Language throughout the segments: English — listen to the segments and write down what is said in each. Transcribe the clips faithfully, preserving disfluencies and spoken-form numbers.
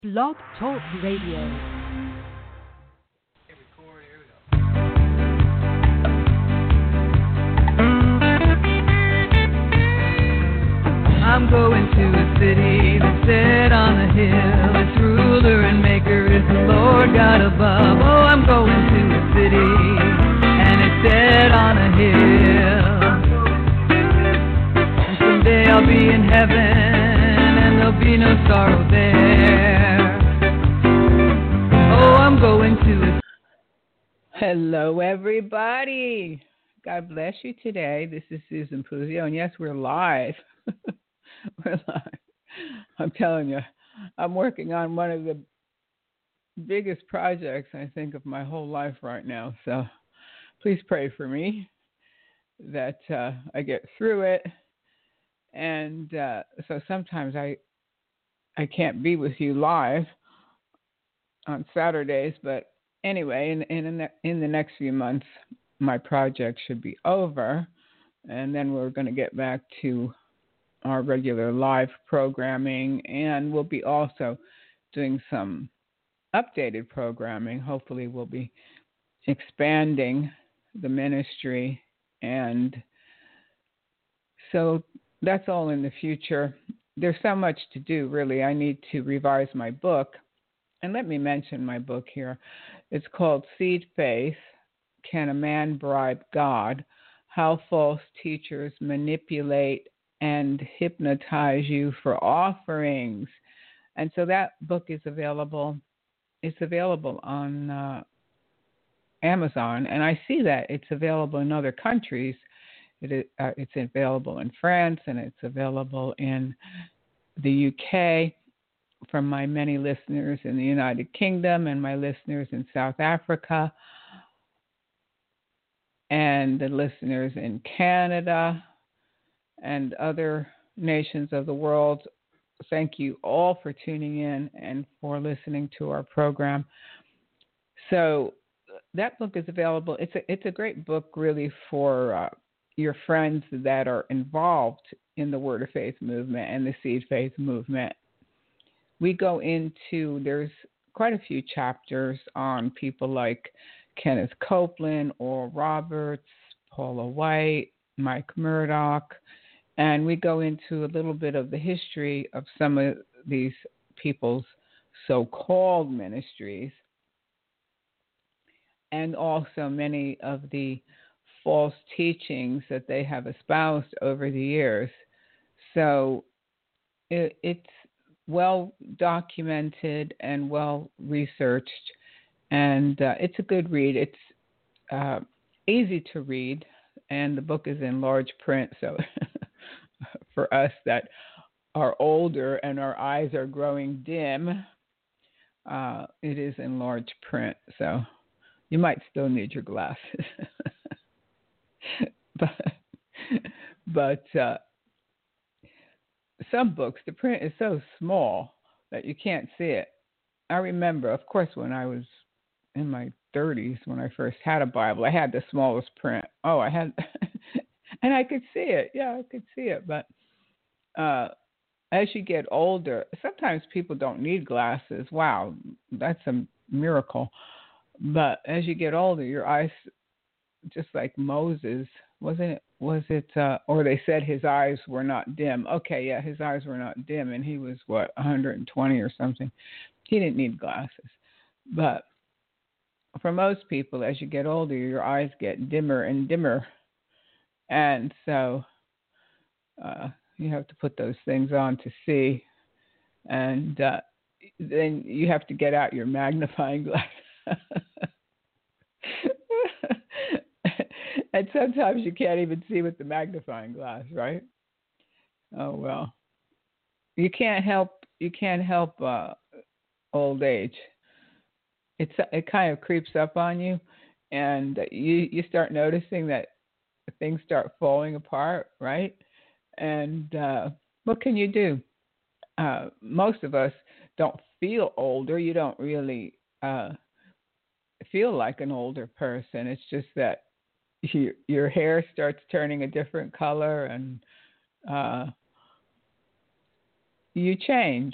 Blog Talk Radio. I'm going to a city that's set on a hill. Its ruler and maker is the Lord God above. Oh, I'm going to a city, and it's set on a hill. And someday I'll be in heaven, and there'll be no sorrow there. Oh, I'm going to a... Hello, everybody. God bless you today. This is Susan Puzio, and yes, we're live. We're live. I'm telling you, I'm working on one of the biggest projects, I think, of my whole life right now. So please pray for me that uh, I get through it. And uh, so sometimes I I can't be with you live on Saturdays, but anyway, in in the, in the next few months, my project should be over, and then we're going to get back to our regular live programming, and we'll be also doing some updated programming. Hopefully we'll be expanding the ministry, and so that's all in the future. There's so much to do, really. I need to revise my book, and let me mention my book here. It's called Seed Faith, Can a Man Bribe God? How False Teachers Manipulate and Hypnotize You for Offerings. And so that book is available. It's available on uh, Amazon, and I see that it's available in other countries. It is, uh, it's available in France, and it's available in the U K from my many listeners in the United Kingdom and my listeners in South Africa and the listeners in Canada and other nations of the world. Thank you all for tuning in and for listening to our program. So that book is available. It's a, it's a great book, really, for uh, your friends that are involved in the Word of Faith movement and the Seed Faith movement. We go into, there's quite a few chapters on people like Kenneth Copeland, Oral Roberts, Paula White, Mike Murdoch, and we go into a little bit of the history of some of these people's so-called ministries, and also many of the false teachings that they have espoused over the years. So it, it's well documented and well researched, and uh, it's a good read. It's uh, easy to read, and the book is in large print, so for us that are older and our eyes are growing dim, uh, it is in large print, so you might still need your glasses. but but uh, some books, the print is so small that you can't see it. I remember, of course, when I was in my thirties, when I first had a Bible, I had the smallest print. Oh, I had, and I could see it. Yeah, I could see it. But uh, as you get older, sometimes people don't need glasses. Wow, that's a miracle. But as you get older, your eyes, just like Moses, wasn't it? Was it? Uh, or they said his eyes were not dim. Okay, yeah, his eyes were not dim, and he was what, one hundred twenty or something. He didn't need glasses. But for most people, as you get older, your eyes get dimmer and dimmer, and so uh, you have to put those things on to see, and uh, then you have to get out your magnifying glass. And sometimes you can't even see with the magnifying glass, right? Oh well, you can't help you can't help uh, old age. It's it kind of creeps up on you, and you you start noticing that things start falling apart, right? And uh, what can you do? Uh, most of us don't feel older. You don't really uh, feel like an older person. It's just that you, your hair starts turning a different color, and uh, you change.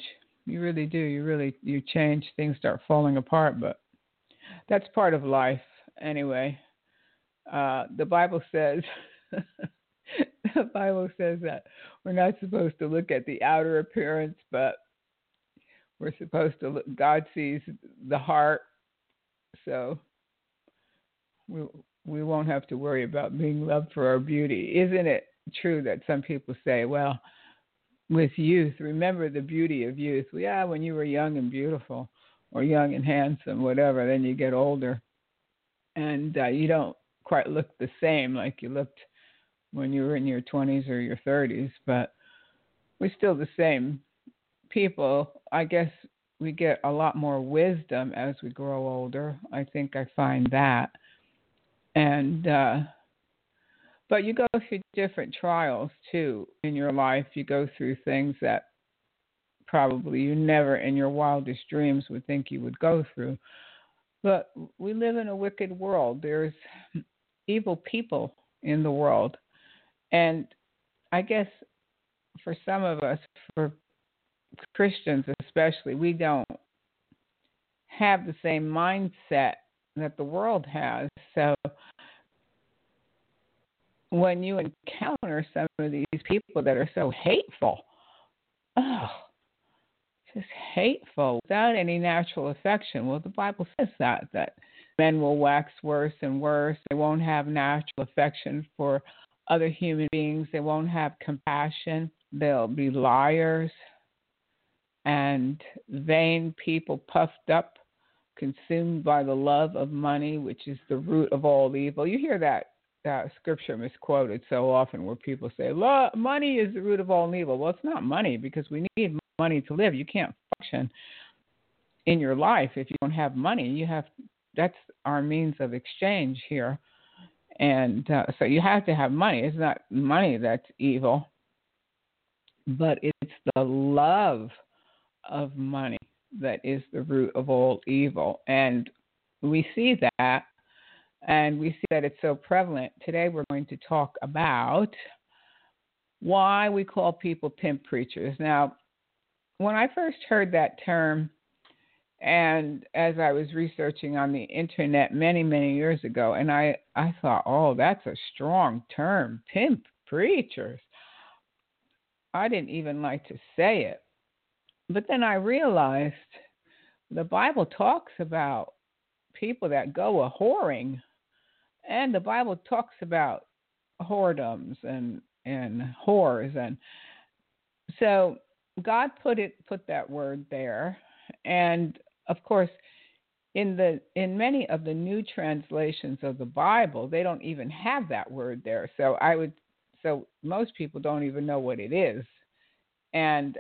You really do. You really you change. Things start falling apart, but that's part of life anyway. Uh, the Bible says the Bible says that we're not supposed to look at the outer appearance, but we're supposed to look. God sees the heart, so we we won't have to worry about being loved for our beauty. Isn't it true that some people say, well, with youth, remember the beauty of youth? Well, yeah, when you were young and beautiful, or young and handsome, whatever, then you get older, and uh, you don't quite look the same like you looked when you were in your twenties or your thirties, but we're still the same people. I guess we get a lot more wisdom as we grow older. I think I find that. And, uh, but you go through different trials too in your life. You go through things that probably you never in your wildest dreams would think you would go through. But we live in a wicked world. There's evil people in the world. And I guess for some of us, for Christians especially, we don't have the same mindset that the world has. So when you encounter some of these people that are so hateful, oh, just hateful, without any natural affection. Well, the Bible says that, that men will wax worse and worse. They won't have natural affection for other human beings. They won't have compassion. They'll be liars and vain people, puffed up, consumed by the love of money, which is the root of all evil. You hear that uh, scripture misquoted so often where people say, money is the root of all evil. Well, it's not money, because we need money to live. You can't function in your life if you don't have money. You have that's our means of exchange here, and uh, so you have to have money. It's not money that's evil, but it's the love of money that is the root of all evil, and we see that, and we see that it's so prevalent. Today we're going to talk about why we call people pimp preachers. Now, when I first heard that term, and as I was researching on the internet many, many years ago, and I, I thought, oh, that's a strong term, pimp preachers. I didn't even like to say it. But then I realized the Bible talks about people that go a-whoring, and the Bible talks about whoredoms and, and whores. And so God put it put that word there, and of course, in the in many of the new translations of the Bible, they don't even have that word there. So I would so most people don't even know what it is. And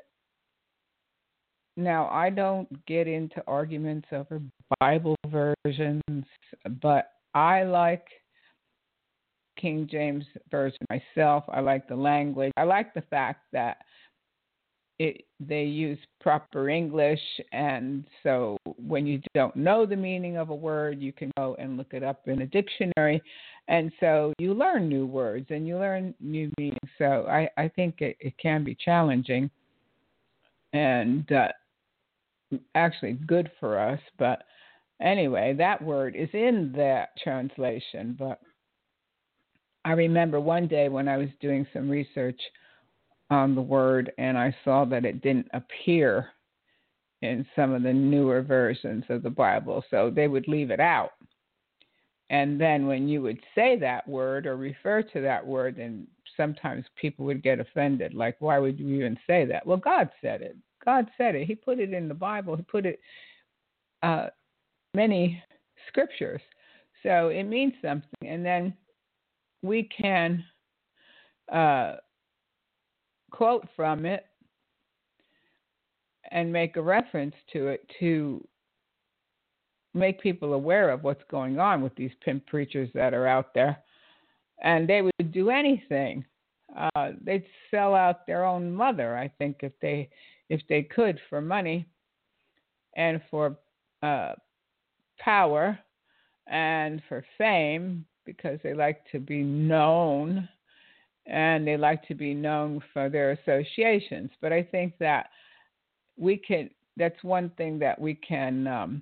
now I don't get into arguments over Bible versions, but I like King James Version myself. I like the language. I like the fact that It, they use proper English, and so when you don't know the meaning of a word, you can go and look it up in a dictionary, and so you learn new words and you learn new meanings. So I, I think it, it can be challenging and uh, actually good for us. But anyway, that word is in that translation. But I remember one day when I was doing some research on the word, and I saw that it didn't appear in some of the newer versions of the Bible, so they would leave it out. And then when you would say that word or refer to that word, then sometimes people would get offended, like, why would you even say that? Well, God said it. God said it. He put it in the Bible. He put it uh, many scriptures. So it means something. And then we can uh, quote from it and make a reference to it to make people aware of what's going on with these pimp preachers that are out there. And they would do anything. Uh, they'd sell out their own mother, I think, if they if they could, for money and for uh, power and for fame, because they like to be known. And they like to be known for their associations. But I think that we can that's one thing that we can um,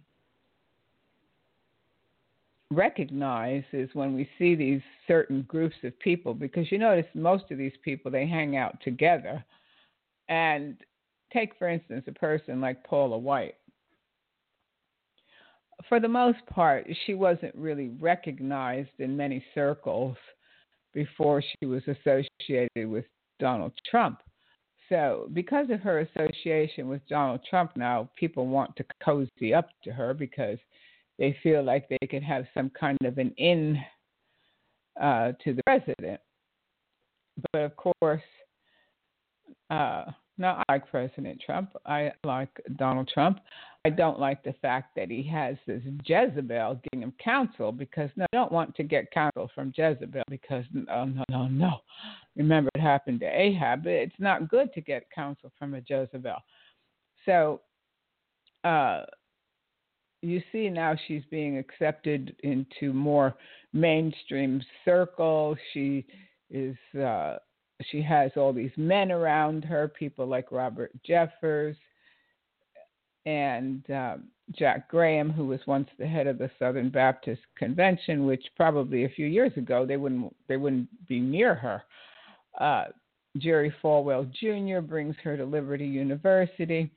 recognize is when we see these certain groups of people, because you notice most of these people, they hang out together. And take, for instance, a person like Paula White. For the most part, she wasn't really recognized in many circles before she was associated with Donald Trump. So because of her association with Donald Trump now, people want to cozy up to her because they feel like they could have some kind of an in uh, to the president. But of course, uh, no, I like President Trump. I like Donald Trump. I don't like the fact that he has this Jezebel giving him counsel, because no, I don't want to get counsel from Jezebel, because no, no, no, no. Remember, it happened to Ahab. But it's not good to get counsel from a Jezebel. So uh, you see now she's being accepted into more mainstream circles. She is... Uh, She has all these men around her, people like Robert Jeffers and um, Jack Graham, who was once the head of the Southern Baptist Convention, which probably a few years ago they wouldn't they wouldn't be near her. Uh, Jerry Falwell Junior brings her to Liberty University.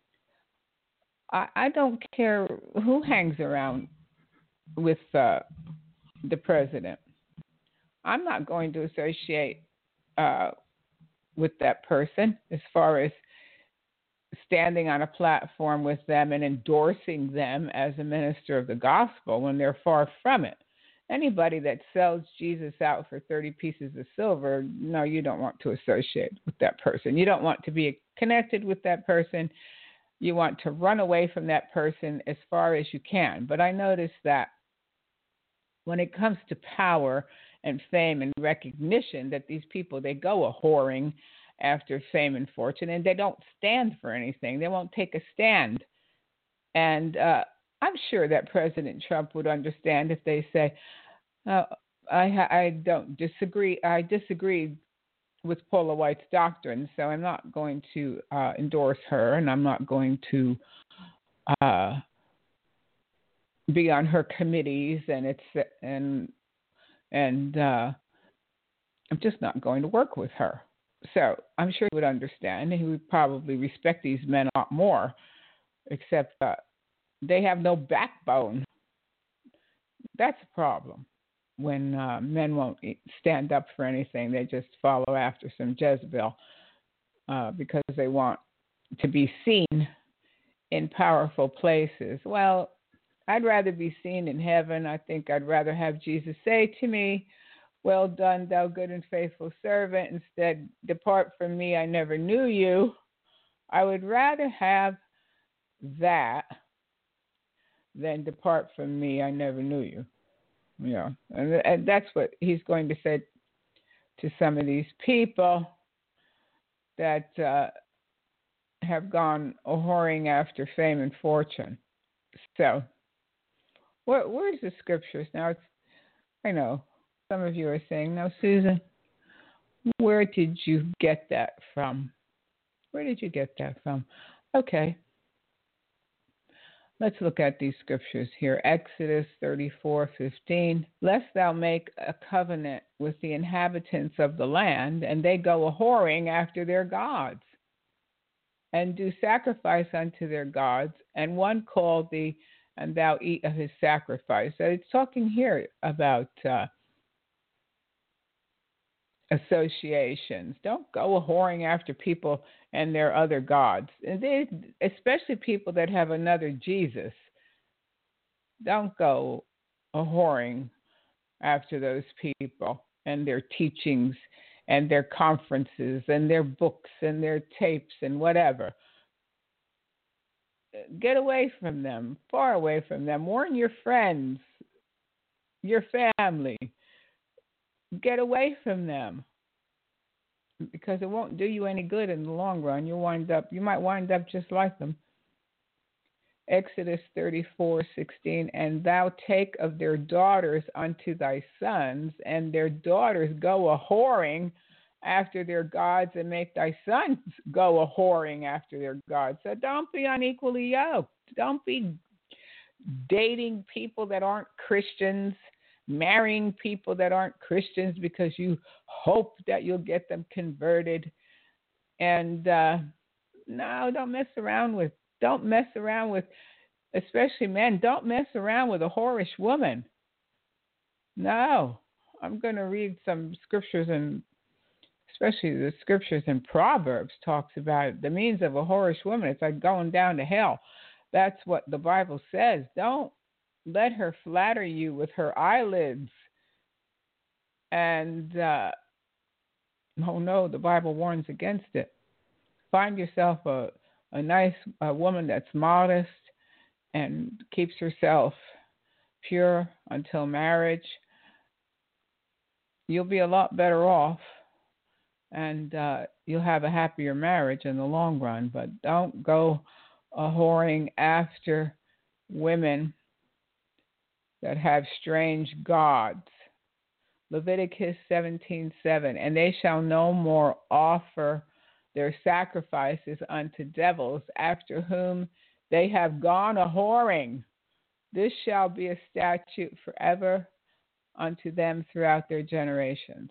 I, I don't care who hangs around with uh, the president. I'm not going to associate Uh, with that person as far as standing on a platform with them and endorsing them as a minister of the gospel when they're far from it. Anybody that sells Jesus out for thirty pieces of silver, no, you don't want to associate with that person. You don't want to be connected with that person. You want to run away from that person as far as you can. But I noticed that when it comes to power and fame and recognition, that these people, they go a whoring after fame and fortune, and they don't stand for anything. They won't take a stand. And uh, I'm sure that President Trump would understand if they say, uh, I, I don't disagree. I disagree with Paula White's doctrine, so I'm not going to uh, endorse her, and I'm not going to uh, be on her committees, and it's and and uh, I'm just not going to work with her. So I'm sure he would understand, and he would probably respect these men a lot more, except uh, they have no backbone. That's a problem. When uh, men won't stand up for anything, they just follow after some Jezebel uh, because they want to be seen in powerful places. Well, I'd rather be seen in heaven. I think I'd rather have Jesus say to me, "Well done, thou good and faithful servant," instead, "Depart from me, I never knew you." I would rather have that than "Depart from me, I never knew you." Yeah, and, and that's what he's going to say to some of these people that uh, have gone a whoring after fame and fortune. So, where, where's the scriptures? Now, it's, I know some of you are saying, "Now, Susan, where did you get that from? Where did you get that from?" Okay. Let's look at these scriptures here. Exodus thirty-four fifteen. "Lest thou make a covenant with the inhabitants of the land, and they go a whoring after their gods, and do sacrifice unto their gods, and one call thee, and thou eat of his sacrifice." So it's talking here about uh, associations. Don't go a whoring after people and their other gods, and they, especially people that have another Jesus. Don't go a whoring after those people and their teachings and their conferences and their books and their tapes and whatever. Get away from them, far away from them. Warn your friends, your family. Get away from them, because it won't do you any good in the long run. You'll wind up, you might wind up just like them. Exodus thirty-four sixteen. "And thou take of their daughters unto thy sons, and their daughters go a whoring after their gods and make thy sons go a whoring after their gods. So don't be unequally yoked. Don't be dating people that aren't Christians, marrying people that aren't Christians because you hope that you'll get them converted. And uh, no, don't mess around with, don't mess around with, especially men, don't mess around with a whorish woman. No, I'm going to read some scriptures, and especially the scriptures in Proverbs talks about the means of a whorish woman. It's like going down to hell. That's what the Bible says. Don't let her flatter you with her eyelids. And, uh, oh no, the Bible warns against it. Find yourself a, a nice a woman that's modest and keeps herself pure until marriage. You'll be a lot better off, and uh, you'll have a happier marriage in the long run. But don't go a whoring after women that have strange gods. Leviticus seventeen seven, and they shall no more offer their sacrifices unto devils, after whom they have gone a whoring. This shall be a statute forever unto them throughout their generations.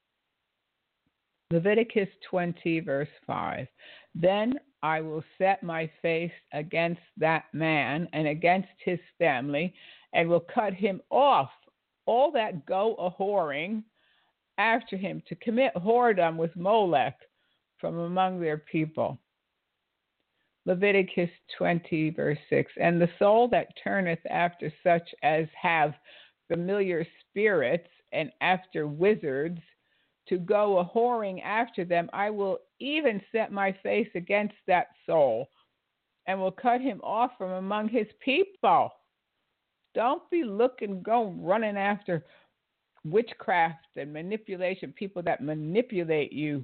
Leviticus twenty, verse five. Then I will set my face against that man and against his family, and will cut him off, all that go a whoring after him, to commit whoredom with Molech from among their people. Leviticus twenty, verse six. And the soul that turneth after such as have familiar spirits and after wizards, to go a whoring after them, I will even set my face against that soul, and will cut him off from among his people. Don't be looking, go running after witchcraft and manipulation, people that manipulate you,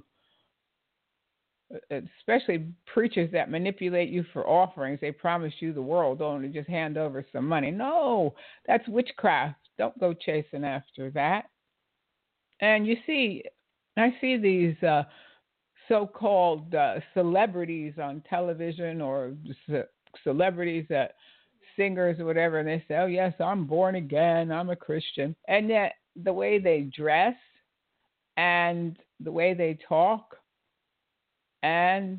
especially preachers that manipulate you for offerings. They promise you the world, only just hand over some money. No, that's witchcraft. Don't go chasing after that. And you see, I see these uh, so-called uh, celebrities on television, or ce- celebrities that singers or whatever, and they say, oh, yes, I'm born again, I'm a Christian. And yet the way they dress and the way they talk, and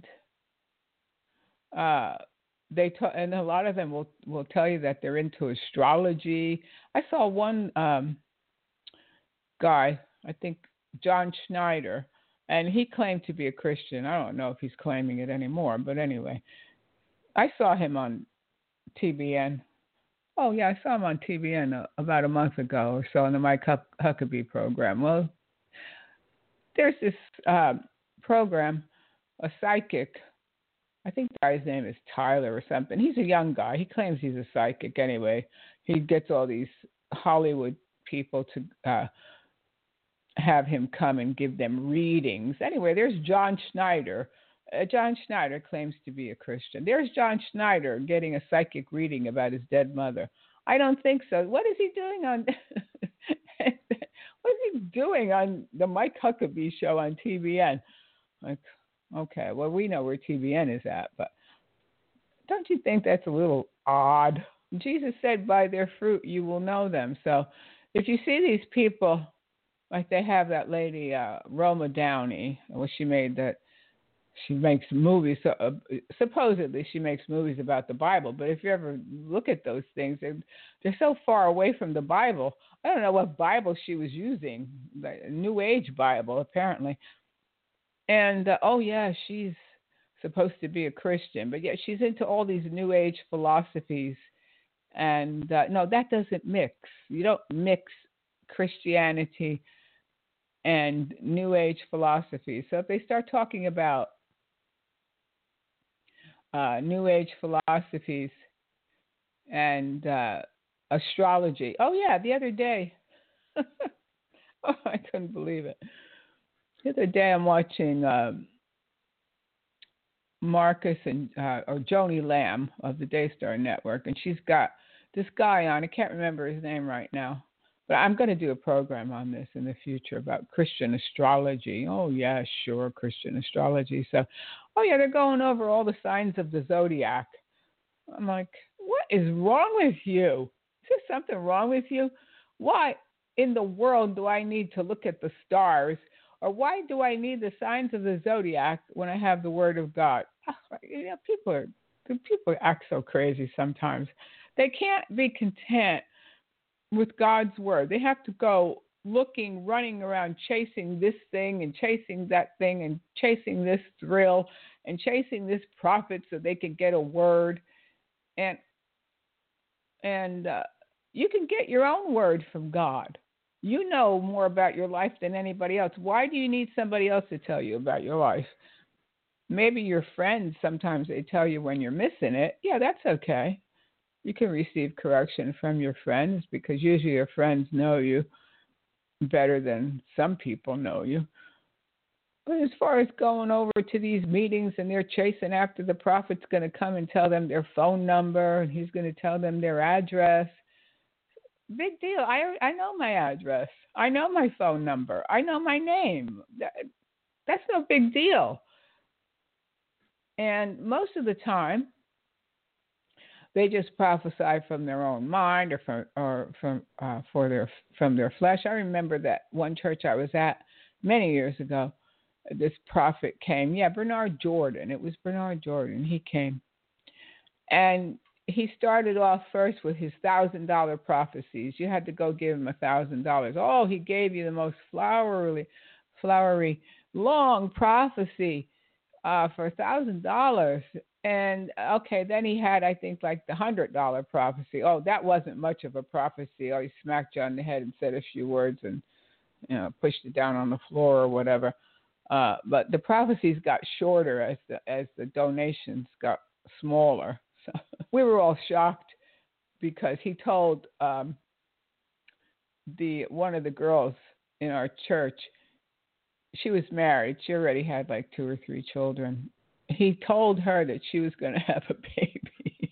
uh, they t- and a lot of them will, will tell you that they're into astrology. I saw one um, guy, I think John Schneider, and he claimed to be a Christian. I don't know if he's claiming it anymore, but anyway, I saw him on T B N. Oh, yeah, I saw him on T B N uh, about a month ago or so on the Mike Huck- Huckabee program. Well, there's this uh, program, a psychic. I think the guy's name is Tyler or something. He's a young guy. He claims he's a psychic anyway. He gets all these Hollywood people to uh, have him come and give them readings. Anyway, there's John Schneider. Uh, John Schneider claims to be a Christian. There's John Schneider getting a psychic reading about his dead mother. I don't think so. What is he doing on what is he doing on the Mike Huckabee show on T B N? Like, okay, well, we know where T B N is at, but don't you think that's a little odd? Jesus said, by their fruit you will know them. So if you see these people, like they have that lady, uh, Roma Downey, well, she made that, she makes movies, so, uh, supposedly she makes movies about the Bible, but if you ever look at those things, they're, they're so far away from the Bible. I don't know what Bible she was using, like a New Age Bible, apparently. And, uh, oh, yeah, she's supposed to be a Christian, but yet she's into all these New Age philosophies. And, uh, no, that doesn't mix. You don't mix Christianity and New Age philosophy. So if they start talking about uh, New Age philosophies and uh, astrology, oh yeah, the other day, oh, I couldn't believe it. The other day I'm watching um, Marcus and uh, or Joni Lamb of the Daystar Network, and she's got this guy on. I can't remember his name right now. But I'm going to do a program on this in the future about Christian astrology. Oh, yeah, sure, Christian astrology. So, oh, yeah, they're going over all the signs of the zodiac. I'm like, what is wrong with you? Is there something wrong with you? Why in the world do I need to look at the stars? Or why do I need the signs of the zodiac when I have the Word of God? You know, people are people act so crazy sometimes. They can't be content with God's Word. They have to go looking, running around, chasing this thing and chasing that thing and chasing this thrill and chasing this prophet so they can get a word. And and uh, you can get your own word from God. You know more about your life than anybody else. Why do you need somebody else to tell you about your life? Maybe your friends, sometimes they tell you when you're missing it. Yeah, that's okay. You can receive correction from your friends because usually your friends know you better than some people know you. But as far as going over to these meetings and they're chasing after the prophet's going to come and tell them their phone number and he's going to tell them their address. Big deal. I I know my address. I know my phone number. I know my name. That, that's no big deal. And most of the time, they just prophesy from their own mind or from or from uh, for their from their flesh. I remember that one church I was at many years ago. This prophet came. Yeah, Bernard Jordan. It was Bernard Jordan. He came, and he started off first with his thousand dollar prophecies. You had to go give him a thousand dollars. Oh, he gave you the most flowery, flowery, long prophecy uh, for a thousand dollars. And okay, then he had, I think, like the hundred dollar prophecy. Oh, that wasn't much of a prophecy. Oh, he smacked you on the head and said a few words and you know pushed it down on the floor or whatever. Uh, but the prophecies got shorter as the as the donations got smaller. So we were all shocked because he told um, the one of the girls in our church, she was married. She already had like two or three children. He told her that she was going to have a baby.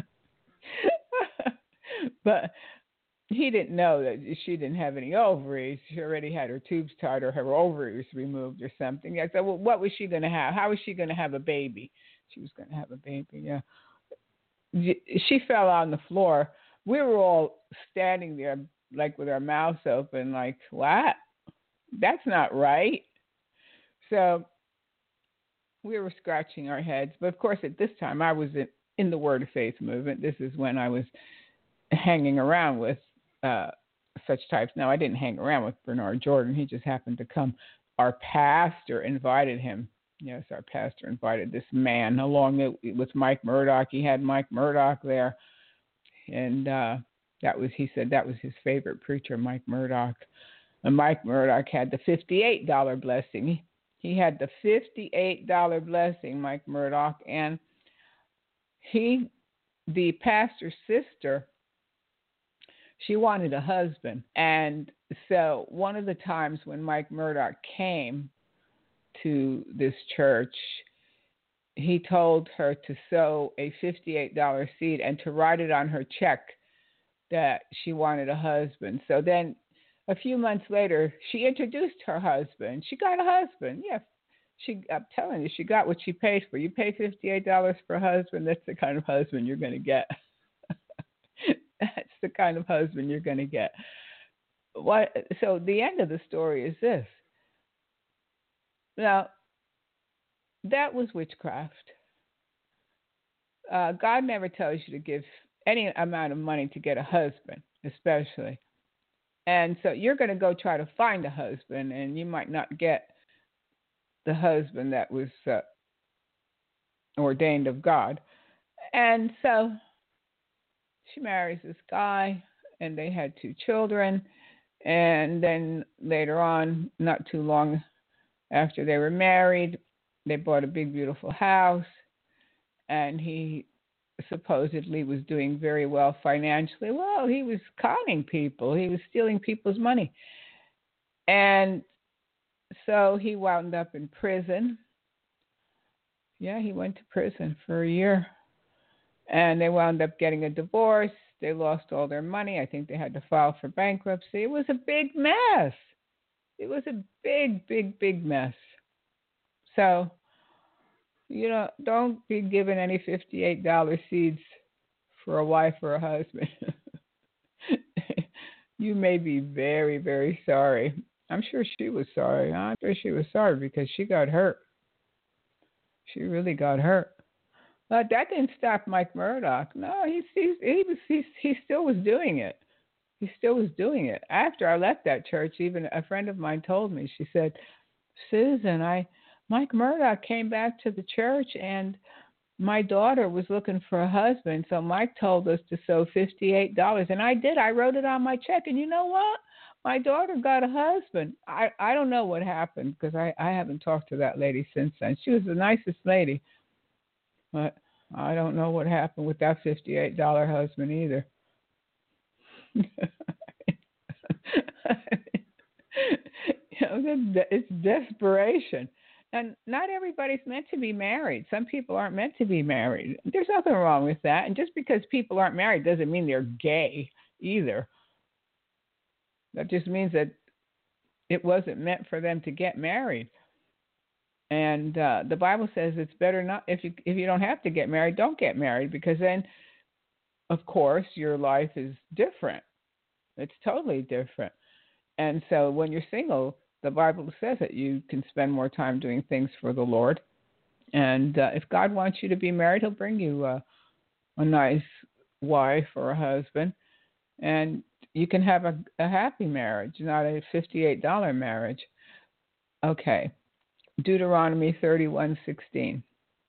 But he didn't know that she didn't have any ovaries. She already had her tubes tied or her ovaries removed or something. I said, well, what was she going to have? How was she going to have a baby? She was going to have a baby, yeah. She fell on the floor. We were all standing there like with our mouths open like, what? That's not right. So we were scratching our heads. But, of course, at this time I was in, in the Word of Faith movement. This is when I was hanging around with uh, such types. Now, I didn't hang around with Bernard Jordan. He just happened to come. Our pastor invited him. Yes, our pastor invited this man along with Mike Murdoch. He had Mike Murdoch there. And uh, that was, he said that was his favorite preacher, Mike Murdoch. And Mike Murdoch had the fifty-eight dollar blessing. He had the fifty-eight dollar blessing, Mike Murdoch. And he, the pastor's sister, she wanted a husband. And so one of the times when Mike Murdoch came to this church, he told her to sow a fifty-eight dollar seed and to write it on her check that she wanted a husband. So then a few months later, she introduced her husband. She got a husband. Yeah, she, I'm telling you, she got what she paid for. You pay fifty-eight dollars for a husband, that's the kind of husband you're going to get. That's the kind of husband you're going to get. What? So the end of the story is this. Now, that was witchcraft. Uh, God never tells you to give any amount of money to get a husband, especially. And so you're going to go try to find a husband, and you might not get the husband that was uh, ordained of God. And so she marries this guy, and they had two children. And then later on, not too long after they were married, they bought a big, beautiful house, and he supposedly was doing very well financially. Well, he was conning people. He was stealing people's money. And so he wound up in prison. Yeah, he went to prison for a year. And they wound up getting a divorce. They lost all their money. I think they had to file for bankruptcy. It was a big mess. It was a big, big, big mess. So, you know, don't be giving any fifty-eight dollars seeds for a wife or a husband. You may be very, very sorry. I'm sure she was sorry. I'm sure she was sorry because she got hurt. She really got hurt. But that didn't stop Mike Murdoch. No, he he he was he he still was doing it. He still was doing it. After I left that church, even a friend of mine told me. She said, "Susan, I Mike Murdoch came back to the church and my daughter was looking for a husband, so Mike told us to sow fifty-eight dollars, and I did. I wrote it on my check, and you know what? My daughter got a husband. I, I don't know what happened because I, I haven't talked to that lady since then. She was the nicest lady, but I don't know what happened with that fifty-eight dollars husband either." You know, it's desperation. And not everybody's meant to be married. Some people aren't meant to be married. There's nothing wrong with that. And just because people aren't married doesn't mean they're gay either. That just means that it wasn't meant for them to get married. And uh, the Bible says it's better not, if you if you don't have to get married, don't get married, because then, of course, your life is different. It's totally different. And so when you're single, the Bible says that you can spend more time doing things for the Lord. And uh, if God wants you to be married, he'll bring you a, a nice wife or a husband. And you can have a, a happy marriage, not a fifty-eight dollars marriage. Okay. Deuteronomy thirty-one sixteen.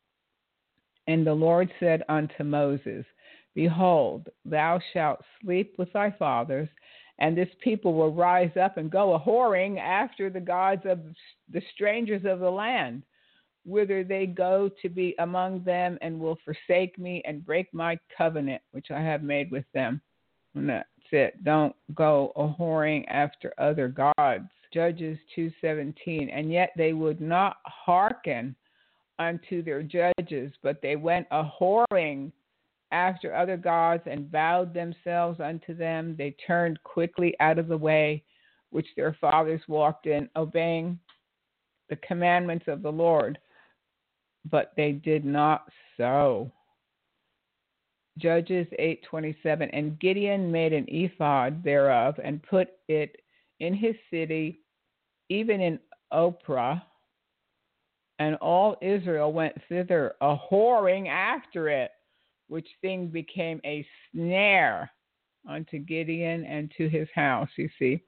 And the Lord said unto Moses, Behold, thou shalt sleep with thy fathers, and this people will rise up and go a-whoring after the gods of the strangers of the land, whither they go to be among them, and will forsake me and break my covenant, which I have made with them. And that's it. Don't go a-whoring after other gods. Judges two seventeen. And yet they would not hearken unto their judges, but they went a-whoring after other gods and bowed themselves unto them. They turned quickly out of the way which their fathers walked in, obeying the commandments of the Lord, but they did not so. Judges eight twenty-seven. And Gideon made an ephod thereof and put it in his city, even in Ophrah, and all Israel went thither a-whoring after it, which thing became a snare unto Gideon and to his house. You see,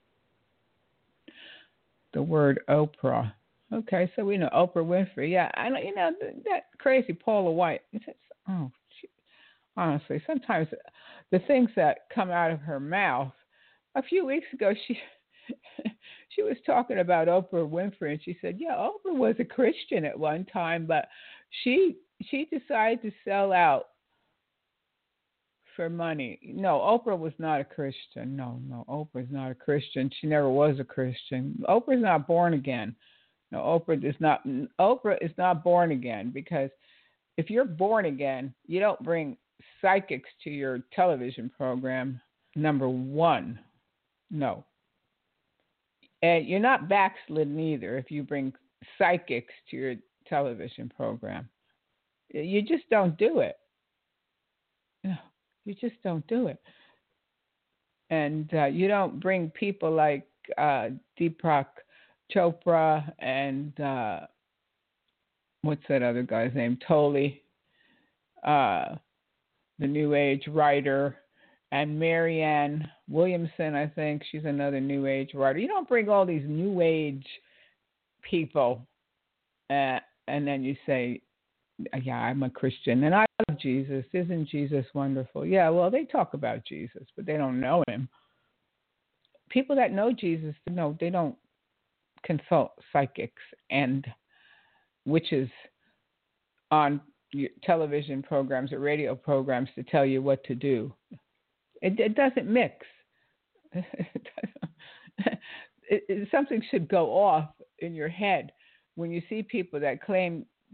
the word Ophrah. Okay, so we know Oprah Winfrey. Yeah, I know. You know that crazy Paula White. Oh, she, honestly, sometimes the things that come out of her mouth. A few weeks ago, she she was talking about Oprah Winfrey, and she said, "Yeah, Oprah was a Christian at one time, but she she decided to sell out for money." No, Oprah was not a Christian. No, no, Oprah's not a Christian. She never was a Christian. Oprah's not born again. No, Oprah is not. Oprah is not born again, because if you're born again, you don't bring psychics to your television program. Number one, no. And you're not backslidden either if you bring psychics to your television program. You just don't do it. No, you just don't do it. And uh, you don't bring people like uh, Deepak Chopra and uh, what's that other guy's name? Tolle, uh, the New Age writer, and Marianne Williamson, I think. She's another New Age writer. You don't bring all these New Age people uh, and then you say, yeah, I'm a Christian and I love Jesus. Isn't Jesus wonderful? Yeah, well, they talk about Jesus, but they don't know him. People that know Jesus, no, they don't consult psychics and witches on television programs or radio programs to tell you what to do. It, it doesn't mix. it doesn't, it, it, something should go off in your head when you see people that claim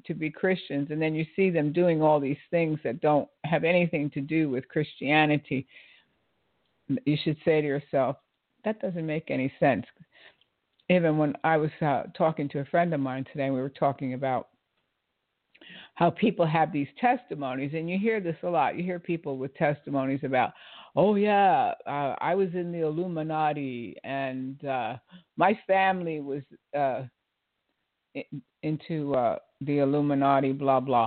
to be Christians, and then you see them doing all these things that don't have anything to do with Christianity, you should say to yourself, that doesn't make any sense. Even when I was uh, talking to a friend of mine today, we were talking about how people have these testimonies, and you hear this a lot. You hear people with testimonies about, oh, yeah, uh, I was in the Illuminati, and uh, my family was uh, in, into uh, the Illuminati, blah, blah.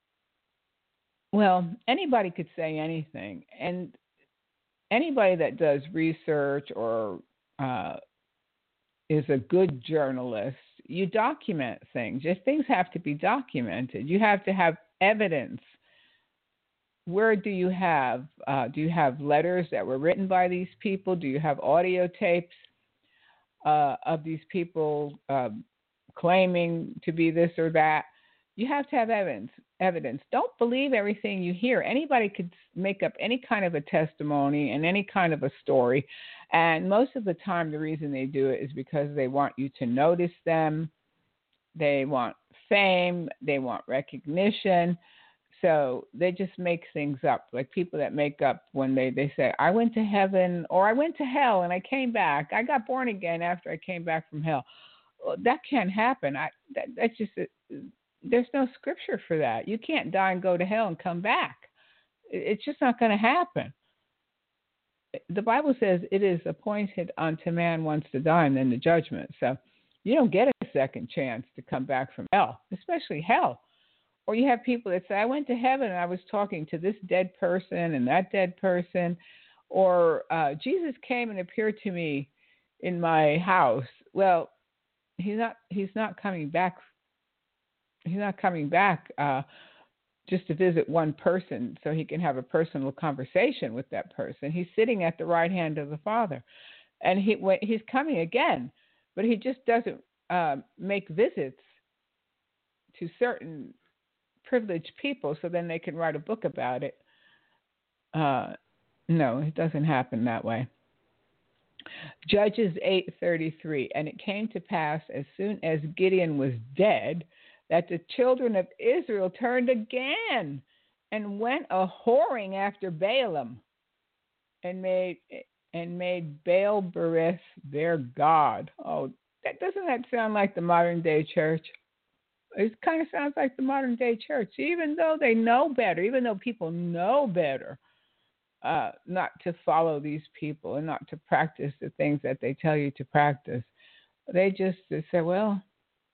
Well, anybody could say anything, and anybody that does research or uh, is a good journalist, you document things. Just things have to be documented. You have to have evidence. Where do you have? Uh, do you have letters that were written by these people? Do you have audio tapes uh, of these people uh, claiming to be this or that? You have to have evidence. Evidence. Don't believe everything you hear. Anybody could make up any kind of a testimony and any kind of a story. And most of the time, the reason they do it is because they want you to notice them. They want fame. They want recognition. So they just make things up. Like people that make up when they, they say, I went to heaven or I went to hell and I came back. I got born again after I came back from hell. Well, that can't happen. I that, that's just a, There's no scripture for that. You can't die and go to hell and come back. It's just not going to happen. The Bible says it is appointed unto man once to die and then the judgment. So you don't get a second chance to come back from hell, especially hell. Or you have people that say, I went to heaven and I was talking to this dead person and that dead person. Or uh, Jesus came and appeared to me in my house. Well, he's not, he's not coming back He's not coming back uh, just to visit one person so he can have a personal conversation with that person. He's sitting at the right hand of the Father. And he he's coming again, but he just doesn't uh, make visits to certain privileged people so then they can write a book about it. Uh, no, it doesn't happen that way. Judges eight thirty-three, and it came to pass as soon as Gideon was dead that the children of Israel turned again and went a whoring after Balaam and made and made Baal-berith their god. Oh, that doesn't that sound like the modern day church? It kind of sounds like the modern day church, even though they know better, even though people know better uh, not to follow these people and not to practice the things that they tell you to practice. They just they say, well,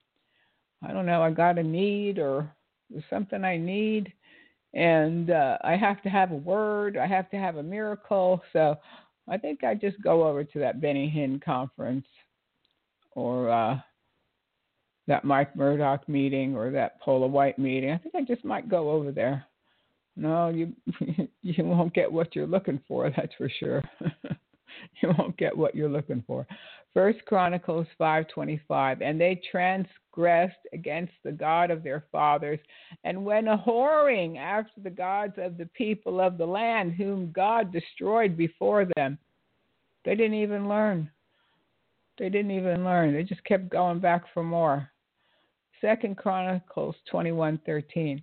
I don't know, I got a need or there's something I need, and uh, I have to have a word, I have to have a miracle. So I think I just go over to that Benny Hinn conference or uh, that Mike Murdoch meeting or that Paula White meeting. I think I just might go over there. No, you you won't get what you're looking for, that's for sure. You won't get what you're looking for. First Chronicles five twenty-five, and they transgressed against the God of their fathers and went a whoring after the gods of the people of the land, whom God destroyed before them. They didn't even learn. They didn't even learn. They just kept going back for more. Second Chronicles twenty-one thirteen.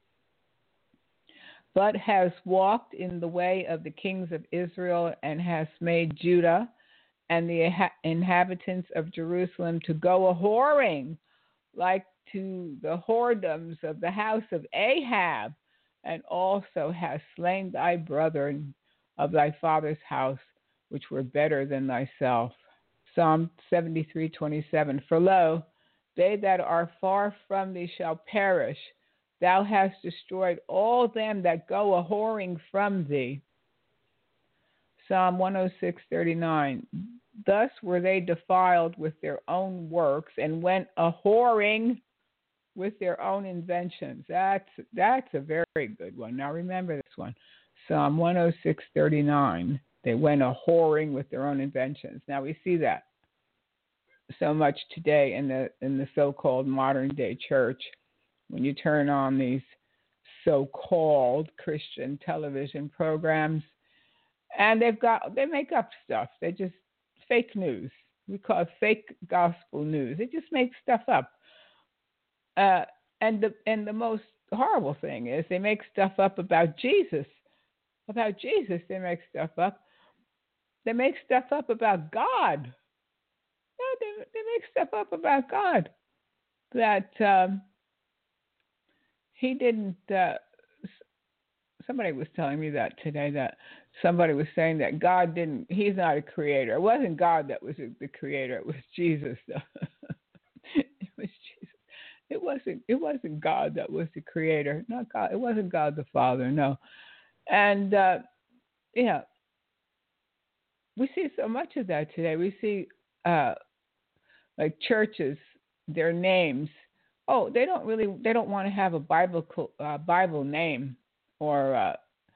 But has walked in the way of the kings of Israel and has made Judah and the inhabitants of Jerusalem to go a whoring like to the whoredoms of the house of Ahab, and also has slain thy brethren of thy father's house, which were better than thyself. Psalm seventy-three twenty-seven. For lo, they that are far from thee shall perish. Thou hast destroyed all them that go a whoring from thee. Psalm one oh six thirty-nine. Thus were they defiled with their own works and went a whoring with their own inventions. That's that's a very good one. Now remember this one. Psalm one oh six thirty-nine. They went a whoring with their own inventions. Now we see that so much today in the in the so-called modern day church. When you turn on these so-called Christian television programs, and they've got they make up stuff. They just fake news. We call it fake gospel news. They just make stuff up. Uh, And the and the most horrible thing is they make stuff up about Jesus. About Jesus, they make stuff up. They make stuff up about God. No, they they make stuff up about God. That um, he didn't. Uh, somebody was telling me that today. That somebody was saying that God didn't. He's not a creator. It wasn't God that was the creator. It was Jesus. It was Jesus. It wasn't. It wasn't God that was the creator. Not God. It wasn't God the Father. No. And uh, yeah, we see so much of that today. We see uh, like churches, their names. Oh, they don't really. They don't want to have a Bible uh, Bible name or uh,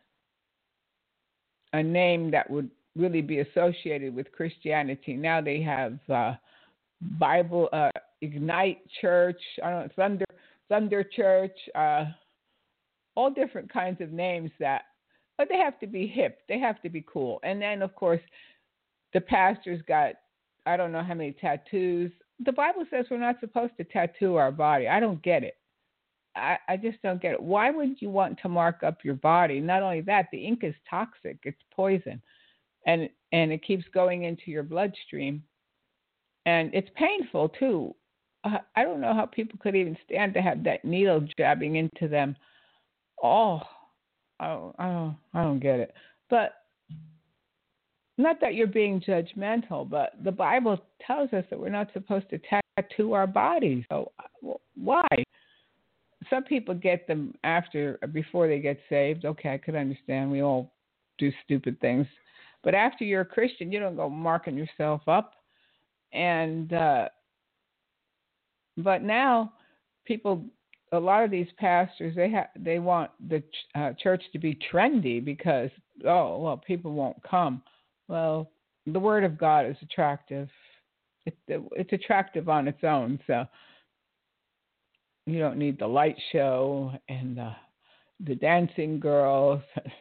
a name that would really be associated with Christianity. Now they have uh, Bible uh, Ignite Church. I don't know, Thunder Thunder Church. Uh, all different kinds of names that. But they have to be hip. They have to be cool. And then, of course, the pastor's got, I don't know how many tattoos. The Bible says we're not supposed to tattoo our body. I don't get it. I, I just don't get it. Why would you want to mark up your body? Not only that, the ink is toxic. It's poison. And, and it keeps going into your bloodstream. And it's painful, too. Uh, I don't know how people could even stand to have that needle jabbing into them. Oh, I don't, I don't, I don't get it. But not that you're being judgmental, but the Bible tells us that we're not supposed to tattoo our bodies. So why? Some people get them after, before they get saved. Okay, I could understand. We all do stupid things. But after you're a Christian, you don't go marking yourself up. And, uh, but now people, a lot of these pastors, they have they want the uh, church to be trendy because, oh, well, people won't come. Well, the Word of God is attractive. It, it's attractive on its own, so you don't need the light show and the, the dancing girls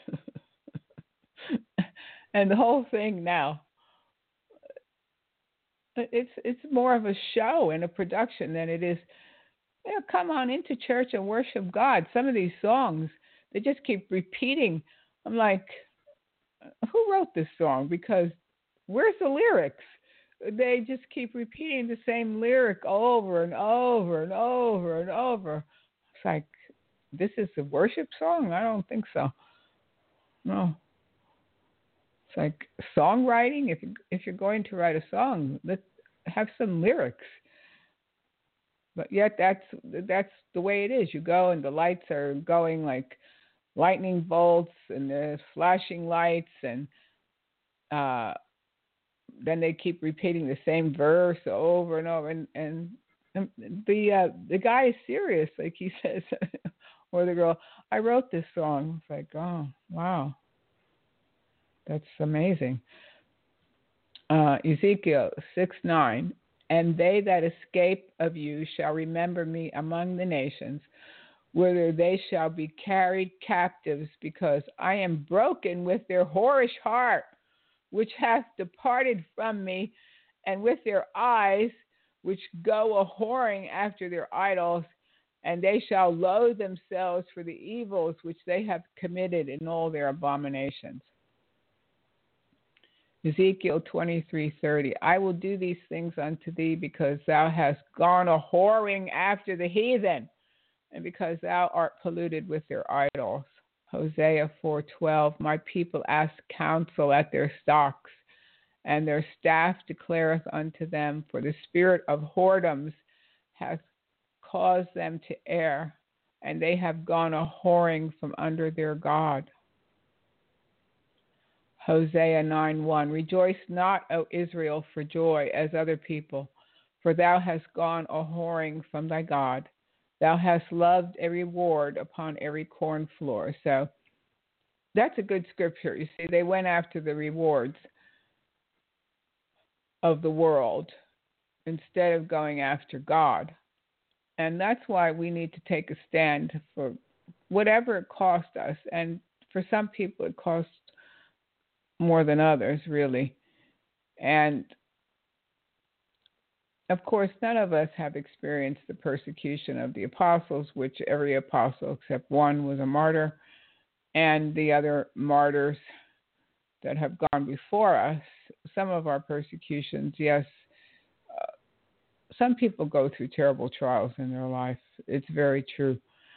and the whole thing now. It's it's more of a show and a production than it is. You know, come on into church and worship God. Some of these songs, they just keep repeating. I'm like, who wrote this song? Because where's the lyrics? They just keep repeating the same lyric over and over and over and over. It's like, this is a worship song? I don't think so. No. It's like songwriting. If if you're going to write a song, let's have some lyrics. But yet that's that's the way it is. You go and the lights are going like lightning bolts and there's flashing lights and uh, then they keep repeating the same verse over and over. And, and, and the uh, the guy is serious, like he says, or the girl, I wrote this song. It's like, oh, wow. That's amazing. Uh, Ezekiel six nine. And they that escape of you shall remember me among the nations, whither they shall be carried captives, because I am broken with their whorish heart, which hath departed from me, and with their eyes, which go a whoring after their idols, and they shall loathe themselves for the evils which they have committed in all their abominations. Ezekiel twenty-three thirty. I will do these things unto thee because thou hast gone a whoring after the heathen, and because thou art polluted with their idols. Hosea four twelve. My people ask counsel at their stocks, and their staff declareth unto them, for the spirit of whoredoms hath caused them to err, and they have gone a whoring from under their God. Hosea nine one. Rejoice not, O Israel, for joy as other people, for thou hast gone a whoring from thy God. Thou hast loved a reward upon every corn floor. So that's a good scripture. You see, they went after the rewards of the world instead of going after God. And that's why we need to take a stand for whatever it costs us. And for some people, it costs more than others, really. And of course, none of us have experienced the persecution of the apostles, which every apostle except one was a martyr, and the other martyrs that have gone before us. Some of our persecutions, yes, uh, some people go through terrible trials in their life. It's very true.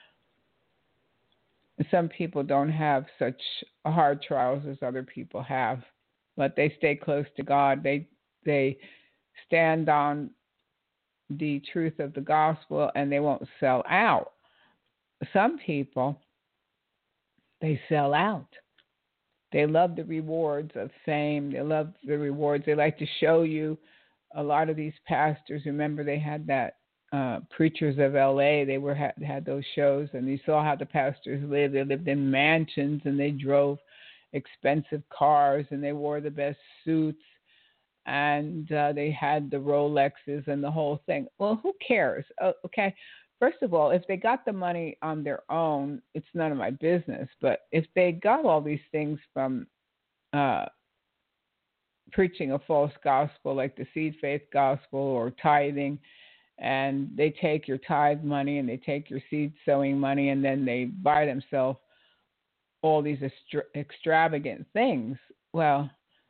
Some people don't have such hard trials as other people have, but they stay close to God. They they stand on the truth of the gospel, and they won't sell out. Some people, they sell out. They love the rewards of fame. They love the rewards. They like to show you. A lot of these pastors, remember they had that uh, Preachers of L A. They were had, had those shows, and you saw how the pastors lived. They lived in mansions, and they drove expensive cars, and they wore the best suits, and uh, they had the Rolexes and the whole thing. Well, who cares? Oh, okay. First of all, if they got the money on their own, it's none of my business. But if they got all these things from uh, preaching a false gospel, like the seed faith gospel or tithing, and they take your tithe money and they take your seed sowing money, and then they buy themselves all these extra- extravagant things, well,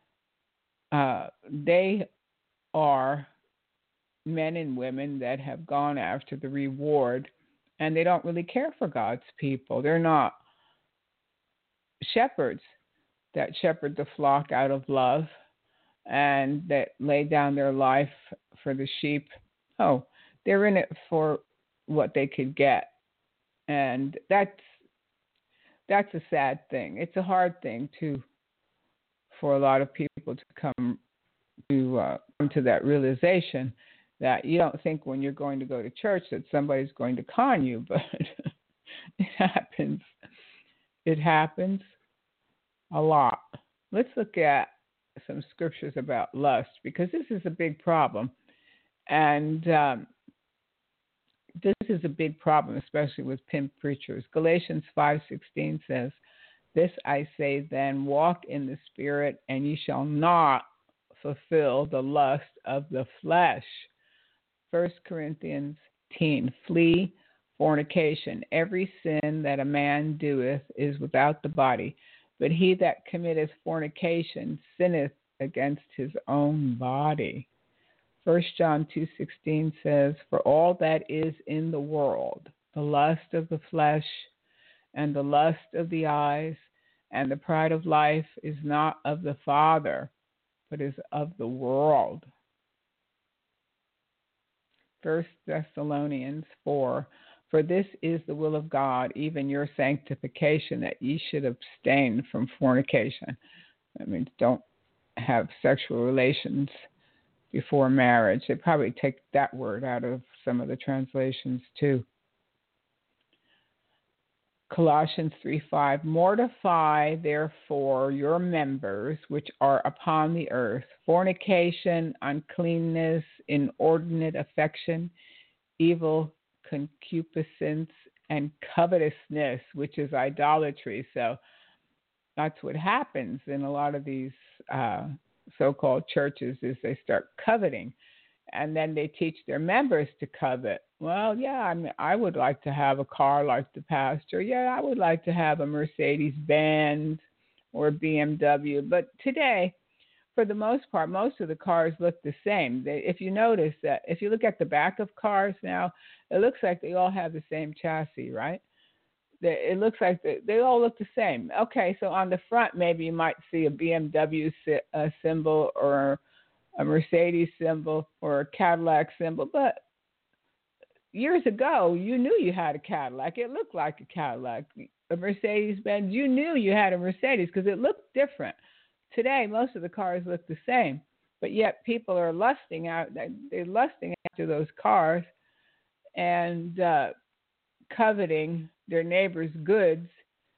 uh, they are men and women that have gone after the reward, and they don't really care for God's people. They're not shepherds that shepherd the flock out of love and that lay down their life for the sheep. Oh, they're in it for what they could get. And that's that's a sad thing. It's a hard thing too for a lot of people to come to uh, come to that realization that you don't think when you're going to go to church that somebody's going to con you, but it happens. It happens a lot. Let's look at some scriptures about lust, because this is a big problem. And um, this is a big problem, especially with pimp preachers. Galatians five sixteen says, "This I say then, walk in the Spirit, and ye shall not fulfill the lust of the flesh." First Corinthians ten, "Flee fornication. Every sin that a man doeth is without the body, but he that committeth fornication sinneth against his own body." First John two sixteen says, "For all that is in the world, the lust of the flesh and the lust of the eyes and the pride of life is not of the Father, but is of the world." First Thessalonians four, "For this is the will of God, even your sanctification, that ye should abstain from fornication." That means don't have sexual relations before marriage. They probably take that word out of some of the translations too. Colossians three five, "Mortify therefore your members which are upon the earth, fornication, uncleanness, inordinate affection, evil concupiscence, and covetousness," which is idolatry. So that's what happens in a lot of these uh, so-called churches, is they start coveting, and then they teach their members to covet. Well, yeah, I mean, I would like to have a car like the pastor. Yeah, I would like to have a Mercedes-Benz or a B M W. But today, for the most part, most of the cars look the same. They, if you notice that, if you look at the back of cars now, it looks like they all have the same chassis, right? They, it looks like they, they all look the same. Okay, so on the front, maybe you might see a B M W si- uh, symbol or a Mercedes symbol or a Cadillac symbol, but years ago, you knew you had a Cadillac. It looked like a Cadillac. A Mercedes-Benz, you knew you had a Mercedes because it looked different. Today, most of the cars look the same, but yet people are lusting out. They're lusting after those cars and uh, coveting their neighbor's goods,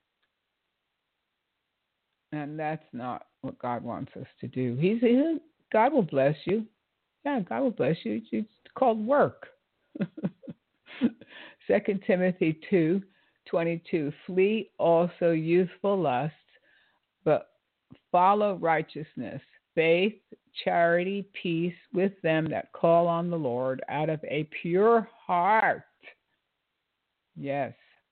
and that's not what God wants us to do. He's, he, God will bless you. Yeah, God will bless you. It's called work. Second Timothy two twenty-two, "Flee also youthful lusts, but follow righteousness, faith, charity, peace with them that call on the Lord out of a pure heart. Yes.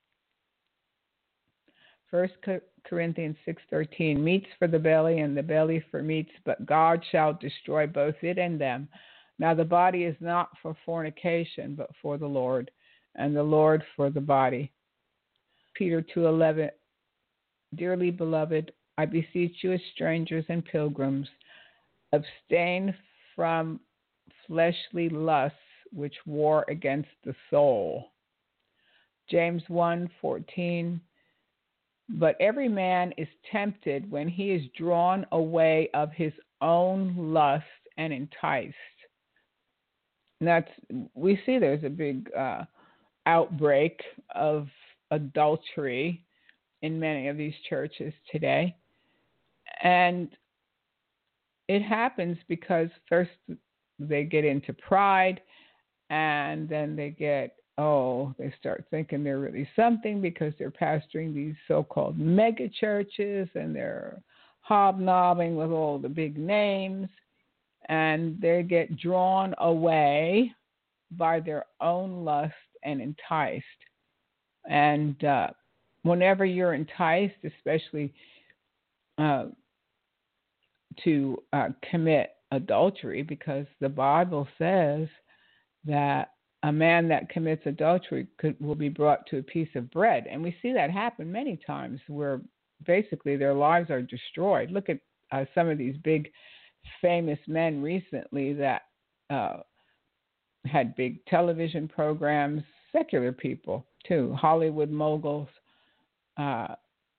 First Corinthians six thirteen, meats for the belly and the belly for meats, but God shall destroy both it and them. Now the body is not for fornication, but for the Lord, and the Lord for the body. Peter two eleven, dearly beloved, I beseech you as strangers and pilgrims, abstain from fleshly lusts which war against the soul. James one fourteen, but every man is tempted when he is drawn away of his own lust and enticed. And that's, we see there's a big uh, outbreak of adultery in many of these churches today. And it happens because first they get into pride, and then they get, oh, they start thinking they're really something because they're pastoring these so-called mega churches, and they're hobnobbing with all the big names, and they get drawn away by their own lust and enticed. And uh, whenever you're enticed, especially uh, to uh, commit adultery, because the Bible says that a man that commits adultery could, will be brought to a piece of bread. And we see that happen many times where basically their lives are destroyed. Look at uh, some of these big famous men recently that uh, had big television programs, secular people too, Hollywood moguls, uh,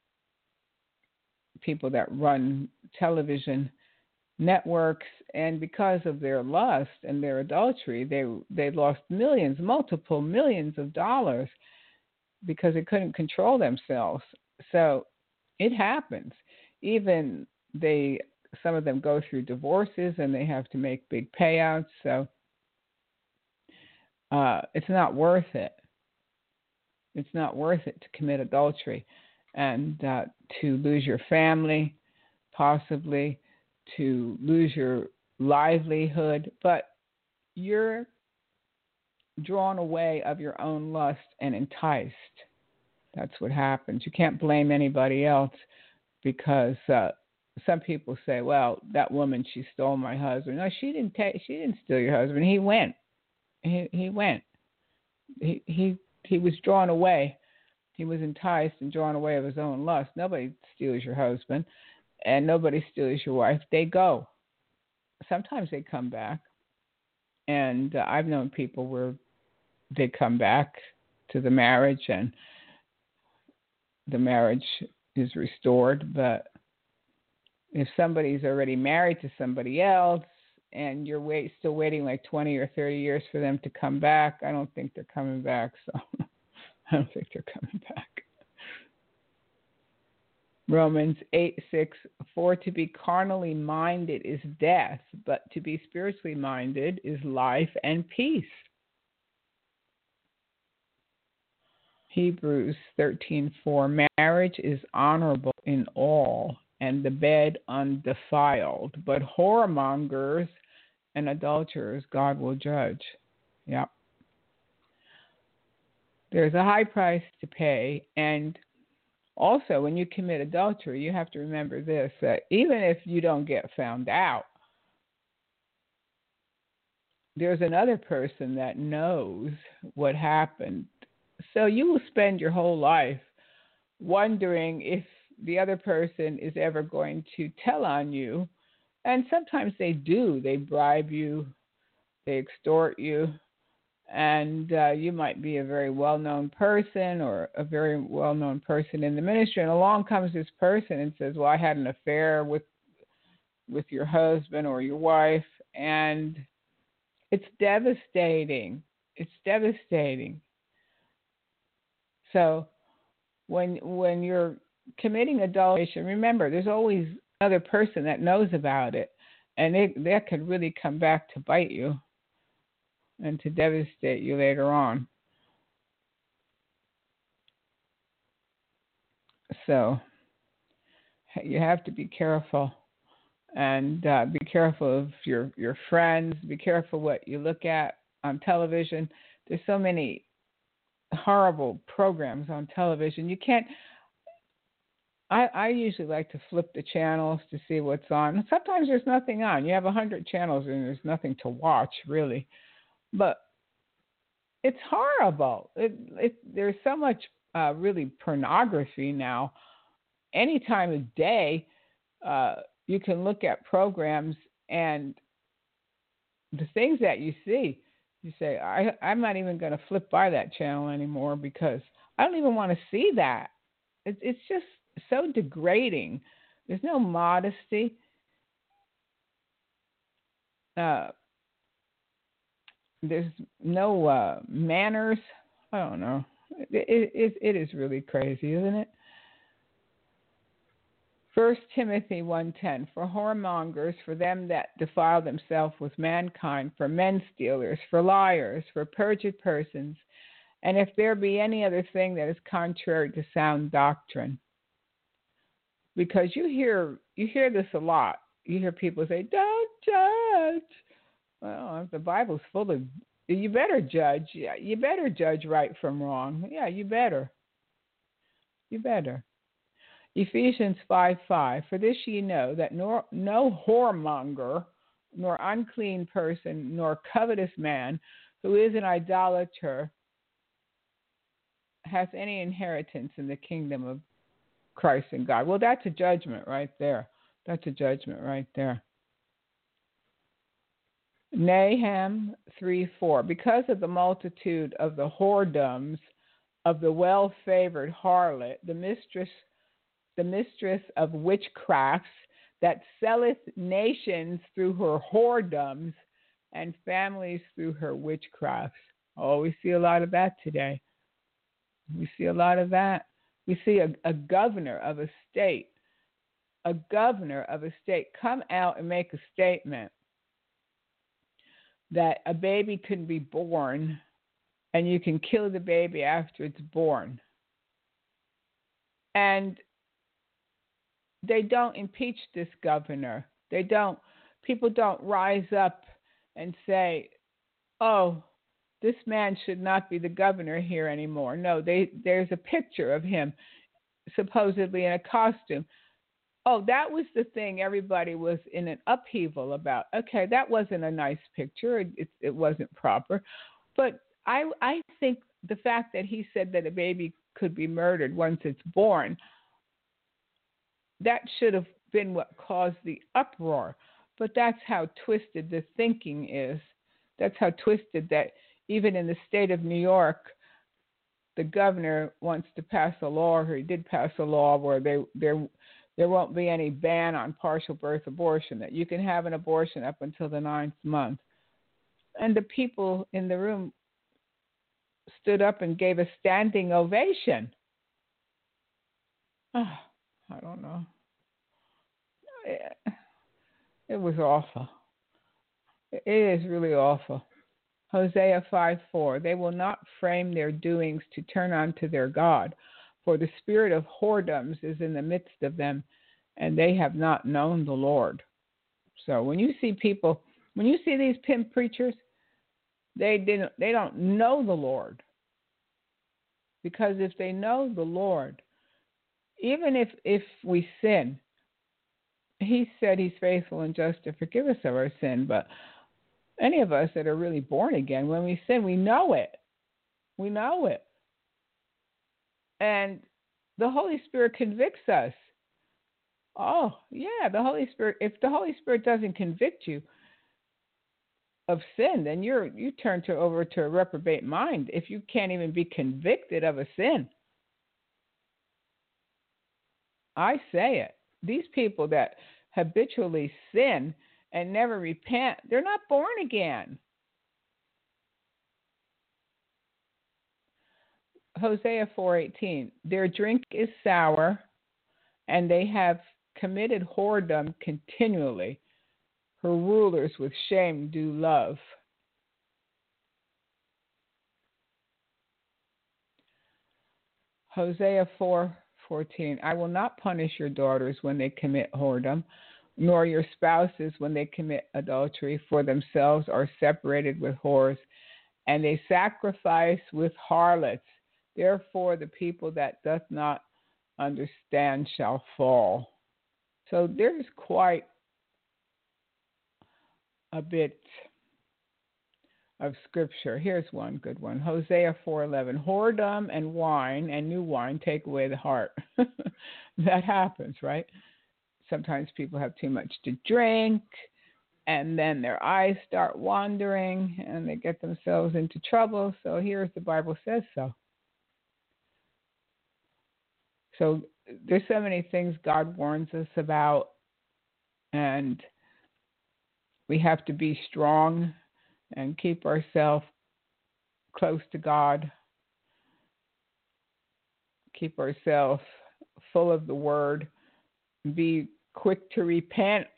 people that run television networks, and because of their lust and their adultery, they they lost millions, multiple millions of dollars because they couldn't control themselves. So it happens. Even they, some of them go through divorces and they have to make big payouts. So uh, it's not worth it. It's not worth it to commit adultery and uh, to lose your family, possibly to lose your livelihood, but you're drawn away of your own lust and enticed. That's what happens. You can't blame anybody else because uh, some people say, well, that woman, she stole my husband. No, she didn't take, she didn't steal your husband. He went. He he went. He he he was drawn away. He was enticed and drawn away of his own lust. Nobody steals your husband. And nobody steals your wife. They go. Sometimes they come back. And uh, I've known people where they come back to the marriage and the marriage is restored. But if somebody's already married to somebody else and you're wait, still waiting like twenty or thirty years for them to come back, I don't think they're coming back. So I don't think they're coming back. Romans eight six, for to be carnally minded is death, but to be spiritually minded is life and peace. Hebrews thirteen four, marriage is honorable in all, and the bed undefiled, but whoremongers and adulterers God will judge. Yep. There's a high price to pay, and also, when you commit adultery, you have to remember this, that even if you don't get found out, there's another person that knows what happened. So you will spend your whole life wondering if the other person is ever going to tell on you. And sometimes they do. They bribe you, they extort you. And uh, you might be a very well-known person or a very well-known person in the ministry, and along comes this person and says, well, I had an affair with with your husband or your wife, and it's devastating. It's devastating. So when when you're committing adultery, remember, there's always another person that knows about it, and it, that could really come back to bite you and to devastate you later on. So you have to be careful And uh, be careful of your, your friends. Be careful what you look at on television. There's so many horrible programs on television. You can't. I, I usually like to flip the channels to see what's on. Sometimes there's nothing on. You have a hundred channels and there's nothing to watch really. But it's horrible. It, it, there's so much uh, really pornography now. Any time of day, uh, you can look at programs and the things that you see, you say, I, I'm not even going to flip by that channel anymore because I don't even want to see that. It, it's just so degrading. There's no modesty. Uh, there's no uh, manners. I don't know. It, it, it is really crazy, isn't it? First Timothy one ten, for whoremongers, for them that defile themselves with mankind, for men stealers, for liars, for perjured persons, and if there be any other thing that is contrary to sound doctrine. Because you hear you hear this a lot. You hear people say, don't judge. Well, the Bible's full of, you better judge. You better judge right from wrong. Yeah, you better. You better. Ephesians five five, for this ye know, that nor, no whoremonger, nor unclean person, nor covetous man, who is an idolater, has any inheritance in the kingdom of Christ and God. Well, that's a judgment right there. That's a judgment right there. Nahum three four, because of the multitude of the whoredoms of the well-favored harlot, the mistress the mistress of witchcrafts, that selleth nations through her whoredoms and families through her witchcrafts. Oh, we see a lot of that today. We see a lot of that. We see a, a governor of a state, a governor of a state come out and make a statement that a baby can be born and you can kill the baby after it's born. And they don't impeach this governor. They don't, people don't rise up and say, oh, this man should not be the governor here anymore. No, they, there's a picture of him supposedly in a costume. Oh, that was the thing everybody was in an upheaval about. Okay, that wasn't a nice picture. It, it, it wasn't proper. But I, I think the fact that he said that a baby could be murdered once it's born, that should have been what caused the uproar. But that's how twisted the thinking is. That's how twisted that even in the state of New York, the governor wants to pass a law, or he did pass a law where they, there there won't be any ban on partial birth abortion, that you can have an abortion up until the ninth month. And the people in the room stood up and gave a standing ovation. Oh, I don't know. It, it was awful. It is really awful. Hosea five four, they will not frame their doings to turn unto their God, for the spirit of whoredoms is in the midst of them, and they have not known the Lord. So when you see people, when you see these pimp preachers, they didn't, they don't know the Lord. Because if they know the Lord, even if, if we sin, he said he's faithful and just to forgive us of our sin. But any of us that are really born again, when we sin, we know it. We know it. And the Holy Spirit convicts us. Oh, yeah, the Holy Spirit. If the Holy Spirit doesn't convict you of sin, then you're you turn to over to a reprobate mind if you can't even be convicted of a sin. I say it. These people that habitually sin and never repent, they're not born again. Hosea four eighteen, their drink is sour, and they have committed whoredom continually. Her rulers with shame do love. Hosea four fourteen, I will not punish your daughters when they commit whoredom, nor your spouses when they commit adultery, for themselves are separated with whores, and they sacrifice with harlots. Therefore the people that doth not understand shall fall. So there's quite a bit of scripture. Here's one good one. Hosea four eleven. Whoredom and wine and new wine take away the heart. That happens, right? Sometimes people have too much to drink, and then their eyes start wandering, and they get themselves into trouble. So here's the Bible says so. So there's so many things God warns us about, and we have to be strong and keep ourselves close to God, keep ourselves full of the Word, be quick to repent,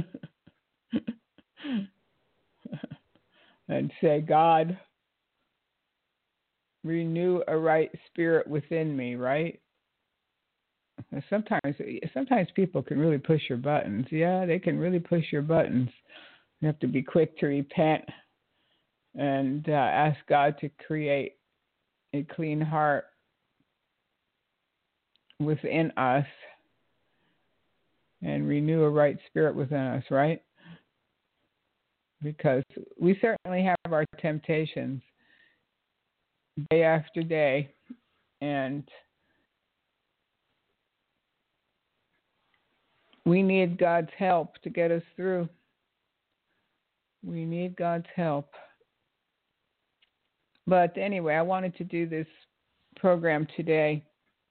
and say, God, renew a right spirit within me, right? Sometimes, sometimes people can really push your buttons. Yeah, they can really push your buttons. You have to be quick to repent and uh, ask God to create a clean heart within us and renew a right spirit within us, right? Because we certainly have our temptations day after day, and we need God's help to get us through. We need God's help. But anyway, I wanted to do this program today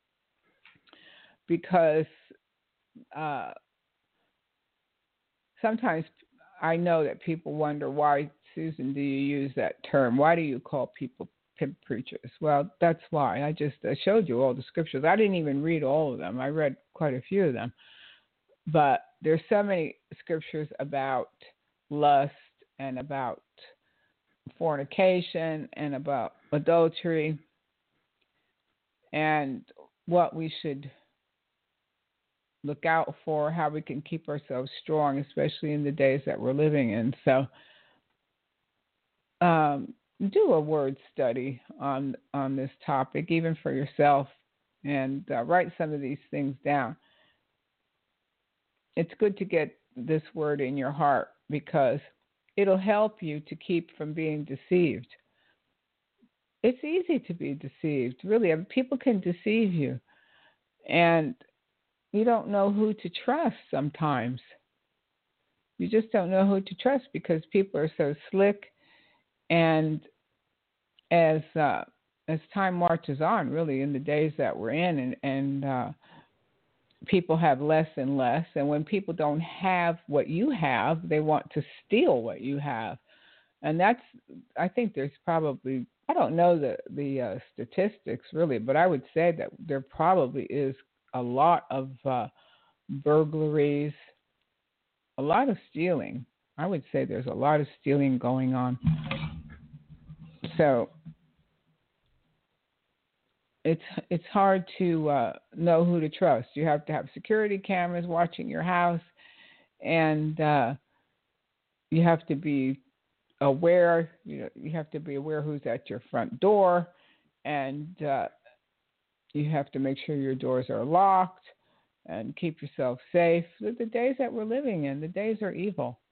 because uh, sometimes I know that people wonder, why, Susan, do you use that term? Why do you call people pimp preachers? Well, that's why. I just I showed you all the scriptures. I didn't even read all of them. I read quite a few of them. But there's so many scriptures about lust and about fornication and about adultery and what we should look out for, how we can keep ourselves strong, especially in the days that we're living in. So um, do a word study on on this topic, even for yourself, and uh, write some of these things down. It's good to get this word in your heart because it'll help you to keep from being deceived. It's easy to be deceived, really. People can deceive you, and you don't know who to trust sometimes. You just don't know who to trust because people are so slick, and as uh, as time marches on, really, in the days that we're in, and, and uh, people have less and less, and when people don't have what you have, they want to steal what you have. And that's, I think there's probably, I don't know the, the uh, statistics really, but I would say that there probably is a lot of uh, burglaries, a lot of stealing. I would say there's a lot of stealing going on. So It's it's hard to uh, know who to trust. You have to have security cameras watching your house, and uh, you have to be aware. You know, you have to be aware who's at your front door, and uh, you have to make sure your doors are locked and keep yourself safe. The, the days that we're living in, the days are evil,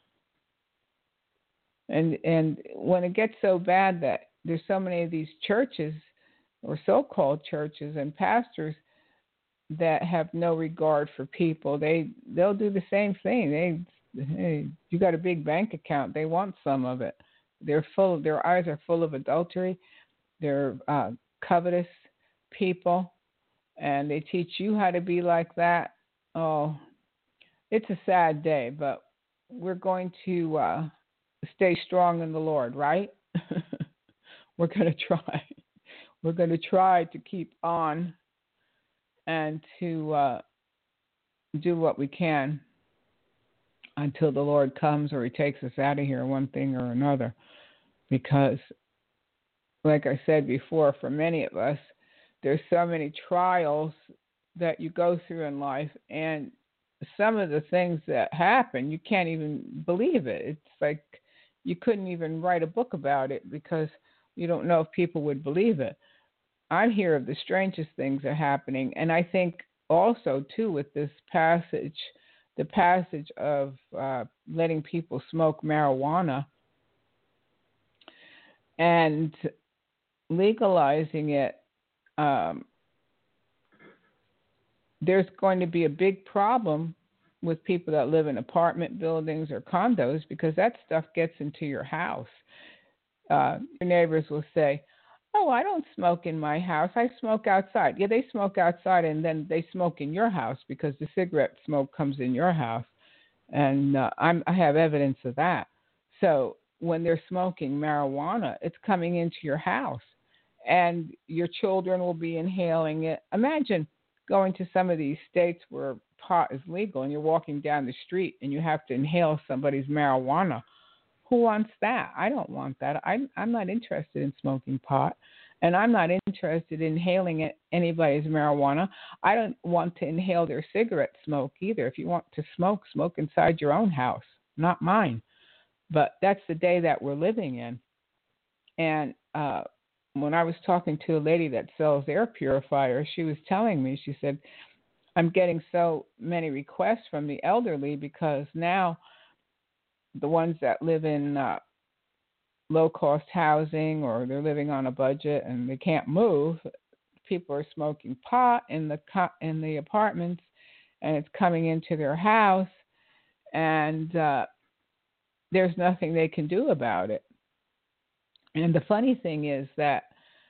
and and when it gets so bad that there's so many of these churches, or so-called churches, and pastors that have no regard for people, they they'll do the same thing. They, hey, you got a big bank account, they want some of it. They're full. Their eyes are full of adultery. They're uh, covetous people, and they teach you how to be like that. Oh, it's a sad day, but we're going to uh, stay strong in the Lord, right? We're going to try. We're going to try to keep on and to uh, do what we can until the Lord comes or he takes us out of here, one thing or another. Because, like I said before, for many of us, there's so many trials that you go through in life, and some of the things that happen, you can't even believe it. It's like you couldn't even write a book about it because you don't know if people would believe it. I hear of the strangest things are happening, and I think also too with this passage, the passage of uh, letting people smoke marijuana and legalizing it. Um, there's going to be a big problem with people that live in apartment buildings or condos because that stuff gets into your house. Uh, your neighbors will say, oh, I don't smoke in my house. I smoke outside. Yeah, they smoke outside, and then they smoke in your house because the cigarette smoke comes in your house. And uh, I'm, I have evidence of that. So when they're smoking marijuana, it's coming into your house, and your children will be inhaling it. Imagine going to some of these states where pot is legal, and you're walking down the street, and you have to inhale somebody's marijuana. Who wants that? I don't want that. I'm, I'm not interested in smoking pot, and I'm not interested in inhaling it, anybody's marijuana. I don't want to inhale their cigarette smoke either. If you want to smoke, smoke inside your own house, not mine. But that's the day that we're living in. And uh, when I was talking to a lady that sells air purifiers, she was telling me, she said, I'm getting so many requests from the elderly because now the ones that live in uh, low-cost housing or they're living on a budget and they can't move, people are smoking pot in the co- in the apartments, and it's coming into their house, and uh, there's nothing they can do about it. And the funny thing is that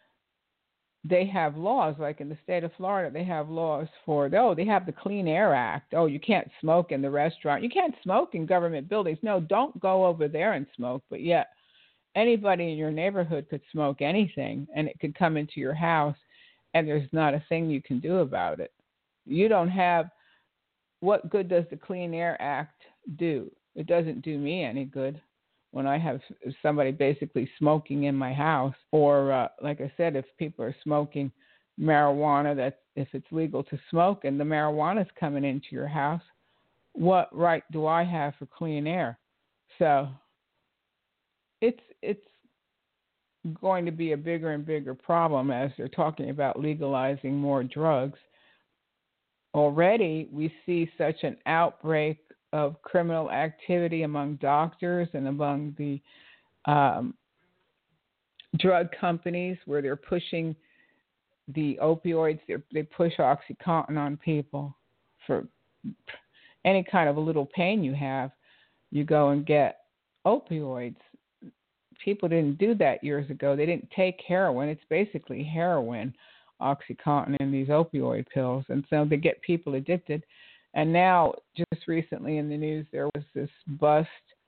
they have laws, like in the state of Florida, they have laws for, oh, they have the Clean Air Act. Oh, you can't smoke in the restaurant. You can't smoke in government buildings. No, don't go over there and smoke. But yet anybody in your neighborhood could smoke anything, and it could come into your house, and there's not a thing you can do about it. You don't have, what good does the Clean Air Act do? It doesn't do me any good when I have somebody basically smoking in my house, or uh, like I said, if people are smoking marijuana, that if it's legal to smoke and the marijuana is coming into your house, what right do I have for clean air? So it's it's going to be a bigger and bigger problem as they're talking about legalizing more drugs. Already we see such an outbreak of criminal activity among doctors and among the um, drug companies where they're pushing the opioids. They're, they push OxyContin on people for any kind of a little pain you have. You go and get opioids. People didn't do that years ago. They didn't take heroin. It's basically heroin, OxyContin, and these opioid pills. And so they get people addicted. And now, just recently in the news, there was this bust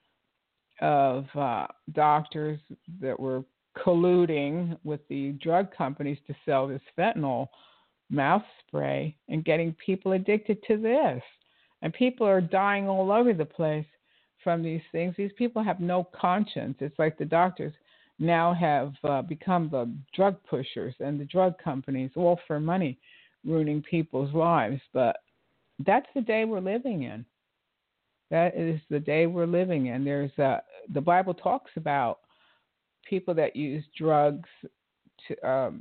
of uh, doctors that were colluding with the drug companies to sell this fentanyl mouth spray and getting people addicted to this. And people are dying all over the place from these things. These people have no conscience. It's like the doctors now have uh, become the drug pushers and the drug companies, all for money, ruining people's lives. But that's the day we're living in. That is the day we're living in. There's uh, the Bible talks about people that use drugs to, um,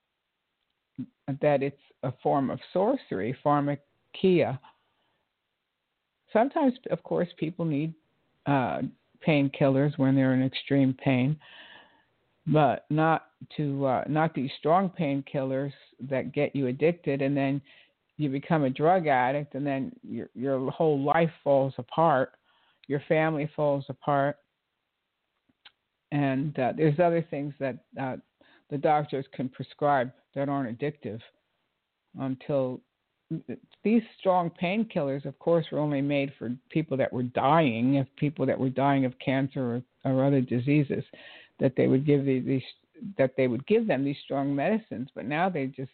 that it's a form of sorcery, pharmakia. Sometimes, of course, people need uh, painkillers when they're in extreme pain, but not to uh, not these strong painkillers that get you addicted, and then you become a drug addict, and then your your whole life falls apart, your family falls apart, and uh, there's other things that uh, the doctors can prescribe that aren't addictive. Until these strong painkillers, of course, were only made for people that were dying, if people that were dying of cancer or, or other diseases, that they would give these, these that they would give them these strong medicines. But now they just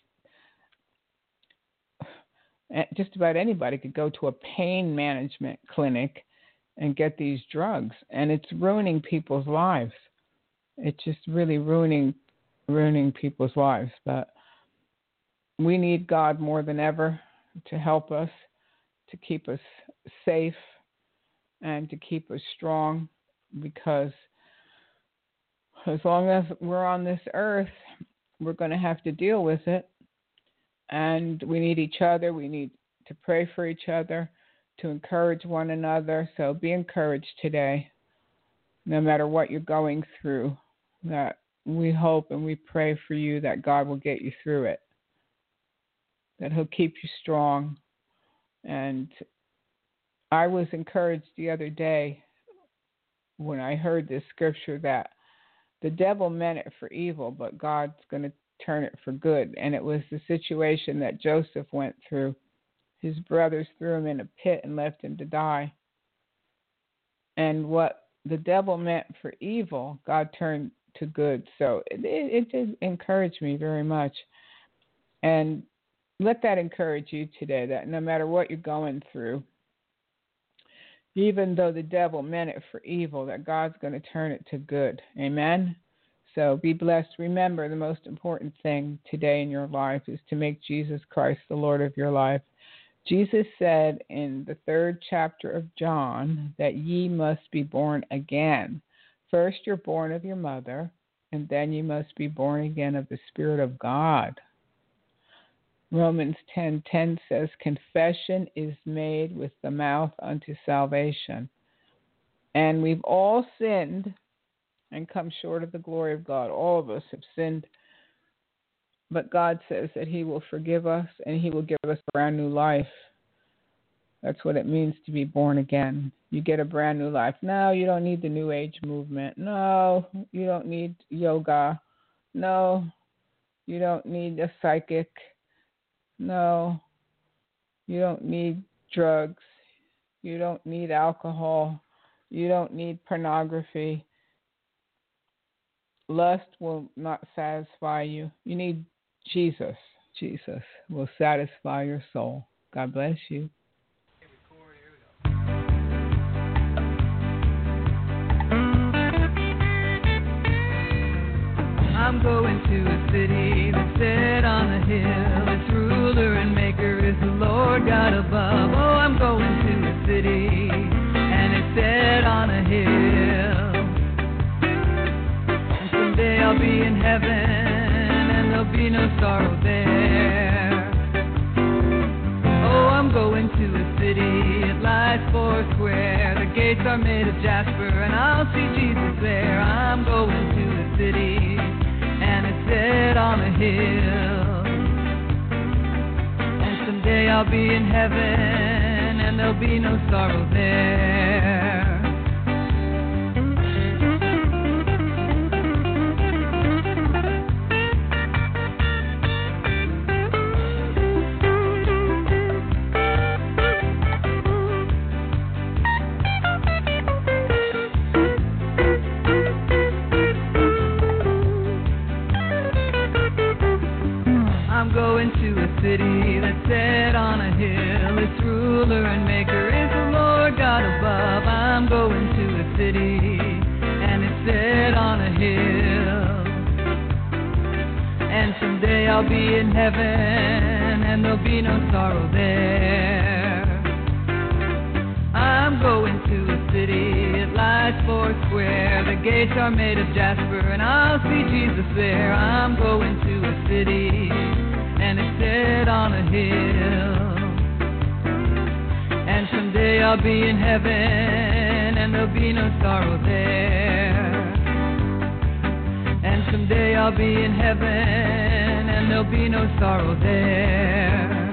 just about anybody could go to a pain management clinic and get these drugs, and it's ruining people's lives. It's just really ruining ruining people's lives. But we need God more than ever to help us, to keep us safe and to keep us strong, because as long as we're on this earth, we're going to have to deal with it. And we need each other. We need to pray for each other, to encourage one another. So be encouraged today, no matter what you're going through, that we hope and we pray for you that God will get you through it, that he'll keep you strong. And I was encouraged the other day when I heard this scripture that the devil meant it for evil, but God's going to turn it for good. And it was the situation that Joseph went through. His brothers threw him in a pit and left him to die. And what the devil meant for evil, God turned to good. So it, it, it did encourage me very much. And let that encourage you today, that no matter what you're going through, even though the devil meant it for evil, that God's going to turn it to good. Amen? So be blessed. Remember, the most important thing today in your life is to make Jesus Christ the Lord of your life. Jesus said in the third chapter of John that ye must be born again. First you're born of your mother, and then you must be born again of the Spirit of God. Romans ten ten says, confession is made with the mouth unto salvation. And we've all sinned and come short of the glory of God. All of us have sinned. But God says that he will forgive us and he will give us a brand new life. That's what it means to be born again. You get a brand new life. No, you don't need the New Age movement. No, you don't need yoga. No, you don't need a psychic. No, you don't need drugs. You don't need alcohol. You don't need pornography. Lust will not satisfy you. You need Jesus. Jesus will satisfy your soul. God bless you. I'm going to a city that's set on a hill. Its ruler and maker is the Lord God above. Oh, I'm going to a city, and it's set on a hill. And someday I'll be in heaven, and there'll be no sorrow there. Oh, I'm going to a city, it lies four square. The gates are made of jasper, and I'll see Jesus there. I'm going to a city, and it's set on a hill. And someday I'll be in heaven, and there'll be no sorrow there. I'm going to a city that's set on a hill. Its ruler and maker is the Lord God above. I'm going to a city, and it's set on a hill. And someday I'll be in heaven, and there'll be no sorrow there. I'm going to a city, it lies four square. The gates are made of jasper, and I'll see Jesus there. I'm going to a city, and it's set on a hill. And someday I'll be in heaven, and there'll be no sorrow there. And someday I'll be in heaven, and there'll be no sorrow there.